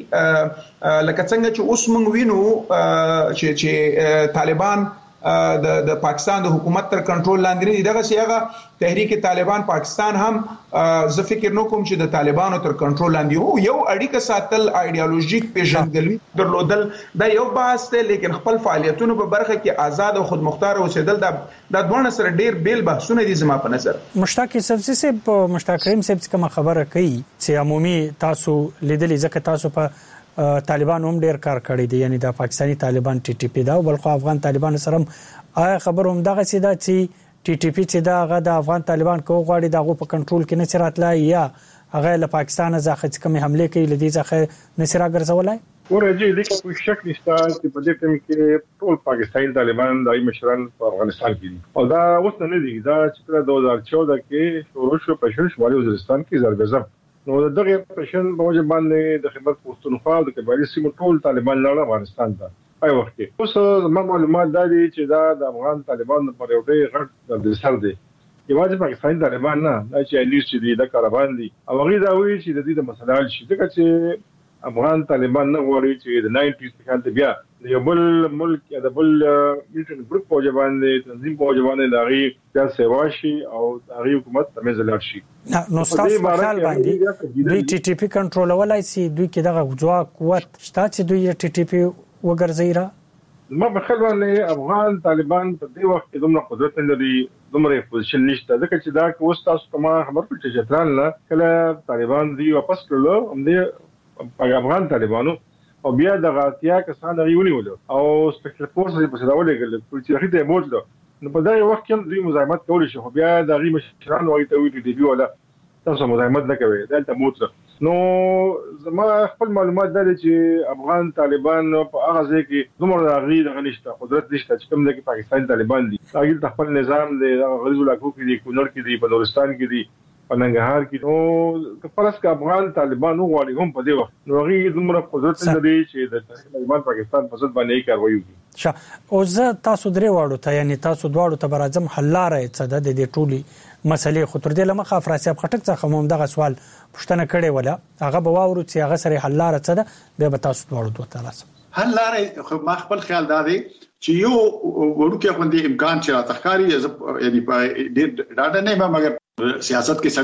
لکه څنګه چې اوس موږ وینو چې چې طالبان د د پاکستان د حکومت تر کنټرول لاندې دي. دغه سیاغه تحریک طالبان پاکستان هم زه فکر نه کوم چې د طالبانو تر کنټرول لاندې وو. یو اړیکه ساتل ایډیالوژیک پیژندګلوي درلودل دا یو بحث دی. لیکن خپل فعالیتونو په برخه کې آزاد او خودمختار اوسېدل دا د دوه سره ډیر بیل بحثونه دي زما په نظر. مشتاق یوسفزي صاحب مشتاق رحیم صاحب کوم خبره کوي چې عمومي تاسو لیدلې ځکه تاسو په طالبان هم ډیر کار کړی دی یعنی د پاکستانی طالبان ټي ټي پی دا او بلخو افغان طالبان سره آیا خبر هم دغه سیدا چې ټي ټي پی چې دا غا د افغان طالبان کو غواړي دغه په کنټرول کې نه چراتلا یا هغه له پاکستان ځخه کوم حمله کوي لدی ځخه نشرا ګرځولای ورجی د کوم شک نشته چې په دې ټیم کې ټول پاکستاني طالبان دای مشران په افغانستان کې او دا اوس نه دي دا چې دوه هزار چودہ کې شروع شو په شمالي وزیرستان کې زرګزم نو دغه پرشن موجب باندې د خبر پښتونخوا او د کباري سیمو ټول طالبان لاړ افغانستان ته. آی وخت کې اوس ما معلومات دا دي چې دا د افغان طالبان پر یو ډېر غټ د سر دي. یوازې پاکستاني طالبان نه دا چې الیس چې دي د کاروان دي او هغه دا وایي چې د دې د مسله شي ځکه چې افغان طالبان نه غواړي چې د ناینټیز په کال بیا د یو بل ملک یا د بل میټن ګروپ په ځوان دي تنظیم په ځوان دي هغه بیا سیوا شي او هغه حکومت تمیز لار شي. نو تاسو په خیال باندې دوی ټي ټي پی کنټرول ولای سي دوی کې دغه ځواک قوت شته چې دوی ټي ټي پی وګرځي را ما په خیال باندې افغان طالبان په دې وخت کې دومره قدرت نه لري دومره پوزیشن نشته ځکه چې دا اوس تاسو کومه خبر پېښه چې تران نه کله طالبان دی واپس کړلو هم دې افغان طالبانو او بیا د غاتیا کسان غوونی ول او سپیشل فورسز په سداولې ګل پولیسي ته موجوده نو په دا وخت کې دوی مزاحمت کولی شي خو بیا د غي مشران وایي ته وی ټي ډي ولا تاسو مزاحمت نه کوي دلته موته نو زما خپل معلومات دا دي چې افغان طالبان په هغه ځای کې دومره غي د غنښت قدرت نشته چې کوم ځکه پاکستان طالبان دي هغه خپل نظام د غریزو لاکو کې دي کونړ کې دي بلوچستان کې دي په ننګرهار کې نو فرض کا افغان طالبان وغواړي هم په دې وخت نو هغه دومره قدرت لري چې د طالبان پاکستان په ضد باندې کاروي وکړي. ښه او زه تاسو درې واړو ته یعنی تاسو دواړو ته برازم حل لاره څه ده د دې ټولي مسلې خو تر دې لمخه افراسیاب خټک څخه هم دغه سوال پوښتنه کړې ولا هغه به واورو چې هغه سره حل لاره څه ده به تاسو دواړو دوه تاسو حل لاره خو ما خپل خیال دا دی چې یو ورکه غوندي امکان چې راتخکاری یعنی په ډاډه نه ما مګر سیاست کې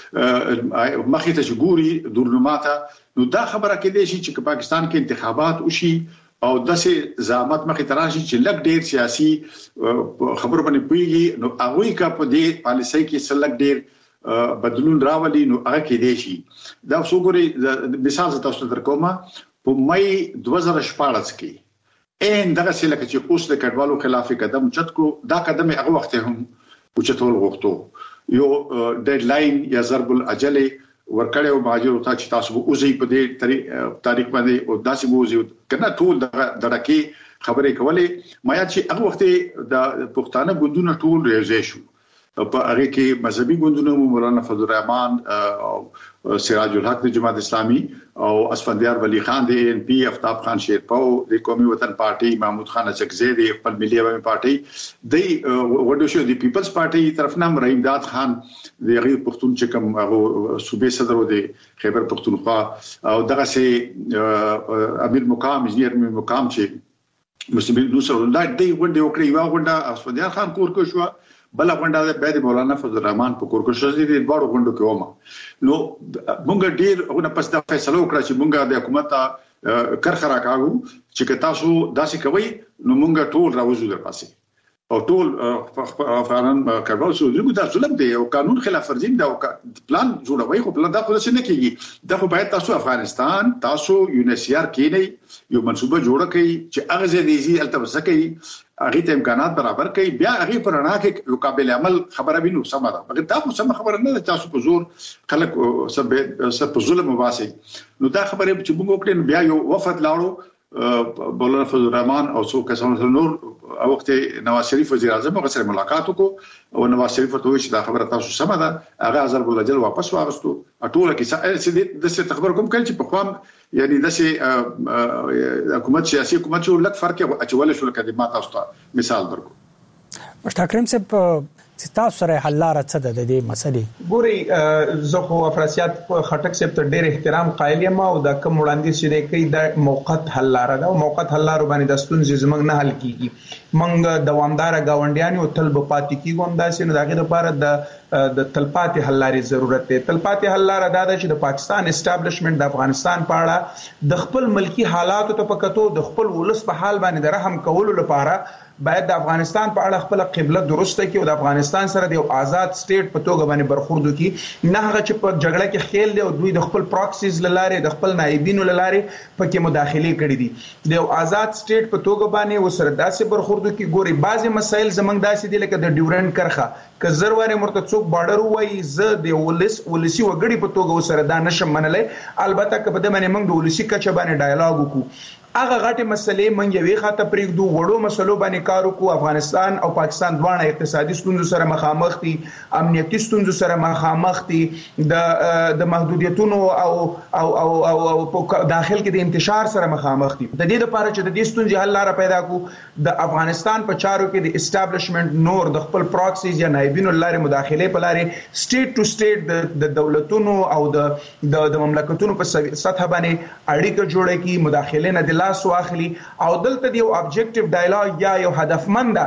سره مخې ته ګوري دورنماته نو دا خبره کې دی چې پاکستان کې انتخابات وشي او داسې زعامت مخې ته راشي چې لږ ډیر سیاسي خبرو باندې پیږي نو هغه کا په دې پالیسۍ کې سلګ ډیر بدلون راولي نو هغه کې دی شي دا وګورئ مثال تاسو درکوما په مې دوه زره شپږ کې ان دغه سلکه چې اوس د کډوالو خلاف قدم چت کو دا قدم هغه وخت هم اوچتول غوښتو یو ډیډلاین یا ضرب الاجل ورکړیو مهاجر ته چې تاسو اوسې په دې تاریخ باندې او داسې موضوع کنه ټول دغه کې خبرې کولې ما یا چې هغه وخت د پښتانه ګوندونو ټول ریزې شو په هغه کې مذهبي ګوندونو مولانا فضل الرحمن او سراج الحق د جماعت اسلامي او اسفندیار ولی خان د ان پی افتاب خان شیرپاو د قومي وطن پارټي محمود خان اچکزی د خپل ملي عوامي پارټي د وډو شو د پیپلز پارټي طرف نام رحیم داد خان د غیر پښتون چې کوم هغه صوبې صدر د خیبر پښتونخوا او دغه سي امیر مقام انجنیر مقام چې مسلمان دوسر الله دی وډه وکړي وا وډه اسفندیار خان کور کو شو بل غونډه د بعد مولانا فضل الرحمن په کور کې شوزي د بارو غونډو کې ومه نو مونږ ډیر غونه پس د فیصله وکړه چې مونږ د حکومت کرخه راکاغو چې تاسو داسې کوي نو مونږ ټول راوځو در پاسه او ټول افغانان کډوال شو دغه د ظلم دی او قانون خلاف ورزي دا پلان جوړوي خو پلان دا خو څه نه کیږي دا خو باید تاسو افغانستان تاسو یونیسیار کې نه یو منصوبه جوړه کړئ چې هغه ځای التبسه کوي هغه ته امکانات برابر کوي بیا هغه پرانا کې یو قابل عمل خبره وینو سم ده مګر دا خو سم خبره نه تاسو په زور خلک سب سب ظلم واسي نو دا خبره چې موږ وکړو بیا یو وفد لاړو مولانا فضل الرحمن او څو کسانو نور وخت نواز شریف وزیر اعظم هغه سره ملاقات وکړو او نواز شریف ته ویل چې دا خبره تاسو سم ده هغه ضرب الاجل واپس واغستو ټوله کې د څه خبر کوم کله چې په خوام یعنی د څه حکومت سیاسي حکومت یو لک فرق اچول شو لکه د ما تاسو ته مثال درکو مشتاق کریم صاحب چې تاسو سره حل لاره څه ده د دې مسلې ګوري زه خو افراسیات خټک صاحب ته ډېر احترام قایل یم او دا کوم وړاندې چې دی کوي د موقت حل لاره ده او موقت حل لاره باندې د ستونزې زمنګ نه حل کیږي منګ دوامدار گاونډیان او تلب پاتې کیږي هم داسې نه دغه لپاره د د تلپاتې حل لارې ضرورت دی تلپاتې حل لاره دا ده چې د پاکستان اسټابلیشمنت د افغانستان په اړه د خپل ملکی حالاتو ته پکتو د خپل ولس په حال باندې د رحم کولو لپاره باید د افغانستان په اړه خپل قبله درسته کې او د افغانستان سره د آزاد سټیټ په توګه باندې برخورد وکړي نه هغه چې په جګړه کې خېل دی او دوی د خپل پراکسیز لاره د خپل نائبینو لاره پکې مداخله کړې دي د آزاد سټیټ په توګه باندې وسره داسې برخورد وکړي ګوري بعضي مسایل زمنګ داسې دي لکه د ډیورنډ کرخه که زرواره مرته څوک بارډر وایي زه د ولس ولسی وګړي په توګه وسره دا نشم منلای البته که په دې باندې موږ د ولسی کچه باندې ډایالوګ وکړو هغه غټه مسلې مونږ یوې خاطر پرېږدو وړو مسلو باندې کار وکړو افغانستان او پاکستان دواړه اقتصادي ستونزو سره مخامخ دي امنیتي ستونزو سره مخامخ دي د د محدودیتونو او او او او په داخل کې د انتشار سره مخامخ دي د دې لپاره چې د دې ستونزې حل لاره پیدا کړو د افغانستان په چارو کې د اسټابلیشمنت نور د خپل پراکسیز یا نائبینو لاره مداخله په لاره سټیټ ټو سټیټ د دولتونو او د د مملکتونو په سطح باندې اړیکه جوړه کی مداخله نه لاس واخلي او دلته دی یو ابجیکټیو ډایالوګ یا یو هدفمند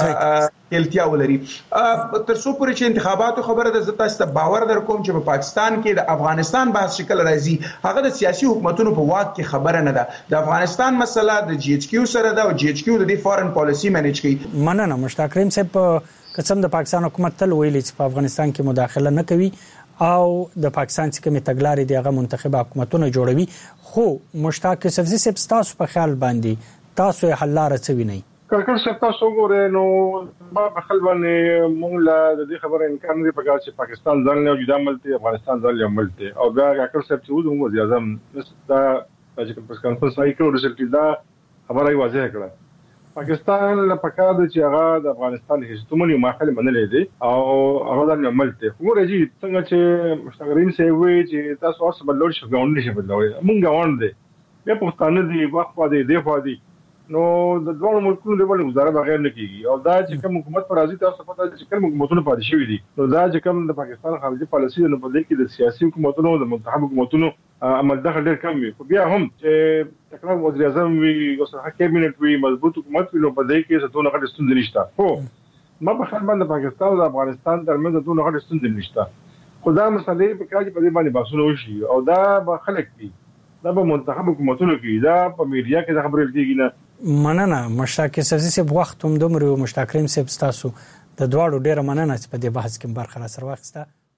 التیا ولري تر څو پورې چې انتخاباتو خبره ده زه تاسو ته باور در کوم چې په پاکستان کې د افغانستان بحث شکل راځي هغه د سیاسي حکومتونو په واک کې خبره نه ده د افغانستان مسله د جی ایچ کیو سره ده او جی ایچ کیو د فارن پالیسی مینیج کوي مننه مشتاق کریم صاحب قسم د پاکستان حکومت تل ویلي چې په افغانستان کې مداخله نه کوي او د پاکستان څخه کومه تګلارې دی هغه منتخب حکومتونه جوړوي خو مشتاق یوسفزي صاحب تاسو په خیال باندې تاسو حل لاره څه وینئ کله چې تاسو وګورئ نو ما په خپل باندې مونږ لا د دې خبره انکار نه پکار چې پاکستان ځان له جدا ملته افغانستان ځان له ملته او بیا کاکر صاحب چې وځو موږ اعظم دا چې په کانفرنس راځي کړو رسل دا خبره واضح کړه پاکستان له پکاره چې هغه د افغانستان هیڅومره ماخله منلې دي او هغه د عمل ته وګورئ څنګه چې مشتغلین سي وي چې تاسو اوس بلور شو غوڼ نشي بدلوي مونږ غوڼ دي په پښتانه دي وخت دي دی خو دي نو د دوه ملکونو د بل گزاره بغیر نه کیږي او دا چې کوم حکومت پر راضي تاسو پته چې کوم حکومتونه پاتې شوی دي نو دا چې کوم د پاکستان خارجي پالیسي نه په دې کې د سیاسي حکومتونو د منتخب حکومتونو عمل دخل ډېر کم وي خو بیا هم چې تکرار وزیر اعظم وي او سره کابینټ وي مضبوط حکومت وي نو په دې کې څه څونه غټ ستونزې نشته خو ما په خیال باندې پاکستان او افغانستان ترمنځ څونه غټ ستونزې نشته خو دا مسلې په کاږي په دې باندې بحثونه وشي او دا به خلک دي دا به منتخب حکومتونو کې دا په میډیا کې خبرې کېږي نه مننه مشتاق سبزی سه وخت هم دومره مشتاق کریم سه تاسو د دواړو ډیره مننه چې په دې بحث کې برخه را سره واخیسته